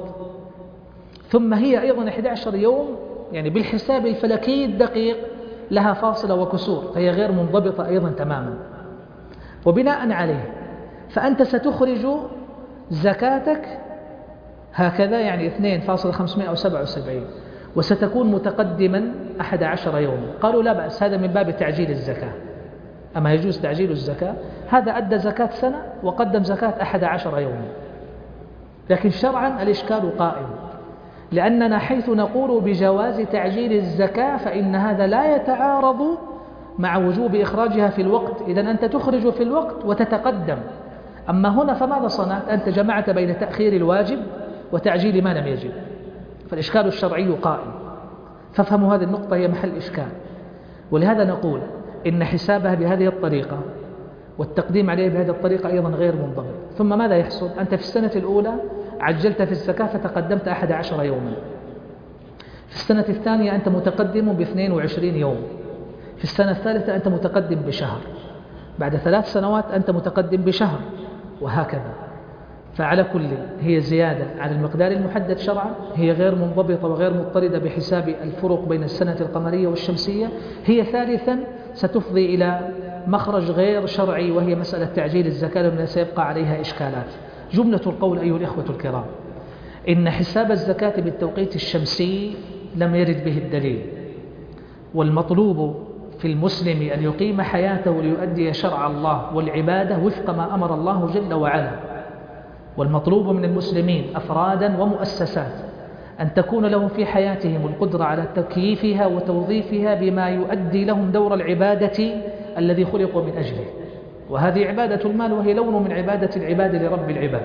ثم هي أيضا أحد عشر يوم يعني بالحساب الفلكي الدقيق لها فاصلة وكسور، فهي غير منضبطة أيضا تماما. وبناء عليه فأنت ستخرج زكاتك هكذا، يعني اثنين فاصلة خمسمائة وسبعة وسبعين، وستكون متقدما أحد عشر يوما. قالوا لا بأس، هذا من باب تعجيل الزكاة. أما يجوز تعجيل الزكاة؟ هذا أدى زكاة سنة وقدم زكاة أحد عشر يوما. لكن شرعا الإشكال قائم، لأننا حيث نقول بجواز تعجيل الزكاة فإن هذا لا يتعارض مع وجوب إخراجها في الوقت. إذن أنت تخرج في الوقت وتتقدم. أما هنا فماذا صنعت؟ أنت جمعت بين تأخير الواجب وتعجيل ما لم يجب، فالإشكال الشرعي قائم. فافهموا هذه النقطة، هي محل إشكال. ولهذا نقول إن حسابها بهذه الطريقة والتقديم عليه بهذه الطريقة أيضا غير منضبط. ثم ماذا يحصل؟ أنت في السنة الأولى عجلت في الزكاة فتقدمت أحد عشر يوما، في السنة الثانية أنت متقدم باثنين وعشرين يوم، في السنة الثالثة أنت متقدم بشهر، بعد ثلاث سنوات أنت متقدم بشهر، وهكذا. فعلى كل هي زيادة على المقدار المحدد شرعا، هي غير منضبطة وغير مضطردة بحساب الفرق بين السنة القمرية والشمسية. هي ثالثا ستفضي إلى مخرج غير شرعي، وهي مسألة تعجيل الزكاة التي سيبقى عليها إشكالات. جملة القول أيها الإخوة الكرام، إن حساب الزكاة بالتوقيت الشمسي لم يرد به الدليل، والمطلوب في المسلم أن يقيم حياته ليؤدي شرع الله والعبادة وفق ما أمر الله جل وعلا. والمطلوب من المسلمين أفرادا ومؤسسات أن تكون لهم في حياتهم القدرة على تكييفها وتوظيفها بما يؤدي لهم دور العبادة الذي خلقوا من أجله. وهذه عبادة المال، وهي لون من عبادة العباد لرب العباد.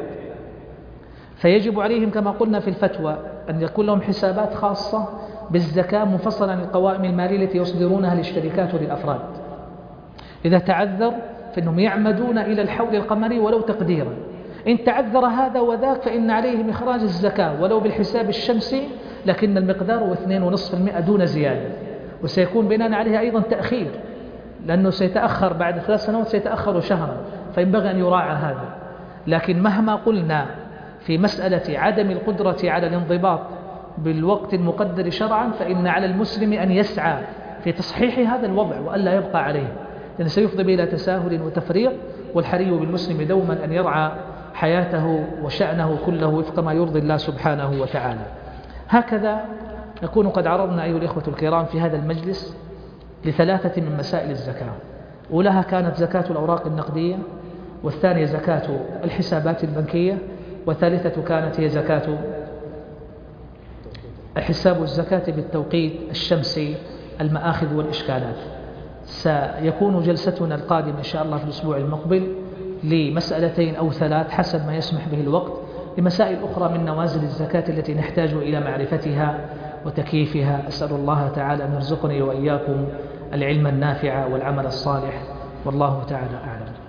فيجب عليهم كما قلنا في الفتوى أن يكون لهم حسابات خاصة بالزكاة منفصلة عن القوائم المالية التي يصدرونها للشركات وللأفراد. إذا تعذر فإنهم يعمدون إلى الحول القمري ولو تقديرا. إن تعذر هذا وذاك فإن عليهم إخراج الزكاة ولو بالحساب الشمسي، لكن المقدار اثنين ونصف المئة دون زيادة. وسيكون بناء عليها أيضا تأخير، لأنه سيتأخر بعد ثلاث سنوات، سيتأخر شهرا، فينبغي أن يراعى هذا. لكن مهما قلنا في مسألة عدم القدرة على الانضباط بالوقت المقدر شرعا، فإن على المسلم أن يسعى في تصحيح هذا الوضع وألا يبقى عليه، لأنه سيفضي إلى تساهل وتفريط. والحري بالمسلم دوما أن يرعى حياته وشأنه كله وفق ما يرضي الله سبحانه وتعالى. هكذا نكون قد عرضنا أيها الإخوة الكرام في هذا المجلس لثلاثة من مسائل الزكاة. أولها كانت زكاة الأوراق النقدية، والثانية زكاة الحسابات البنكية، والثالثة كانت هي زكاة حساب الزكاة بالتوقيت الشمسي، المآخذ والإشكالات. سيكون جلستنا القادمة إن شاء الله في الأسبوع المقبل لمسألتين أو ثلاث حسب ما يسمح به الوقت، لمسائل أخرى من نوازل الزكاة التي نحتاج إلى معرفتها وتكييفها. أسأل الله تعالى أن يرزقني وإياكم العلم النافع والعمل الصالح، والله تعالى أعلم.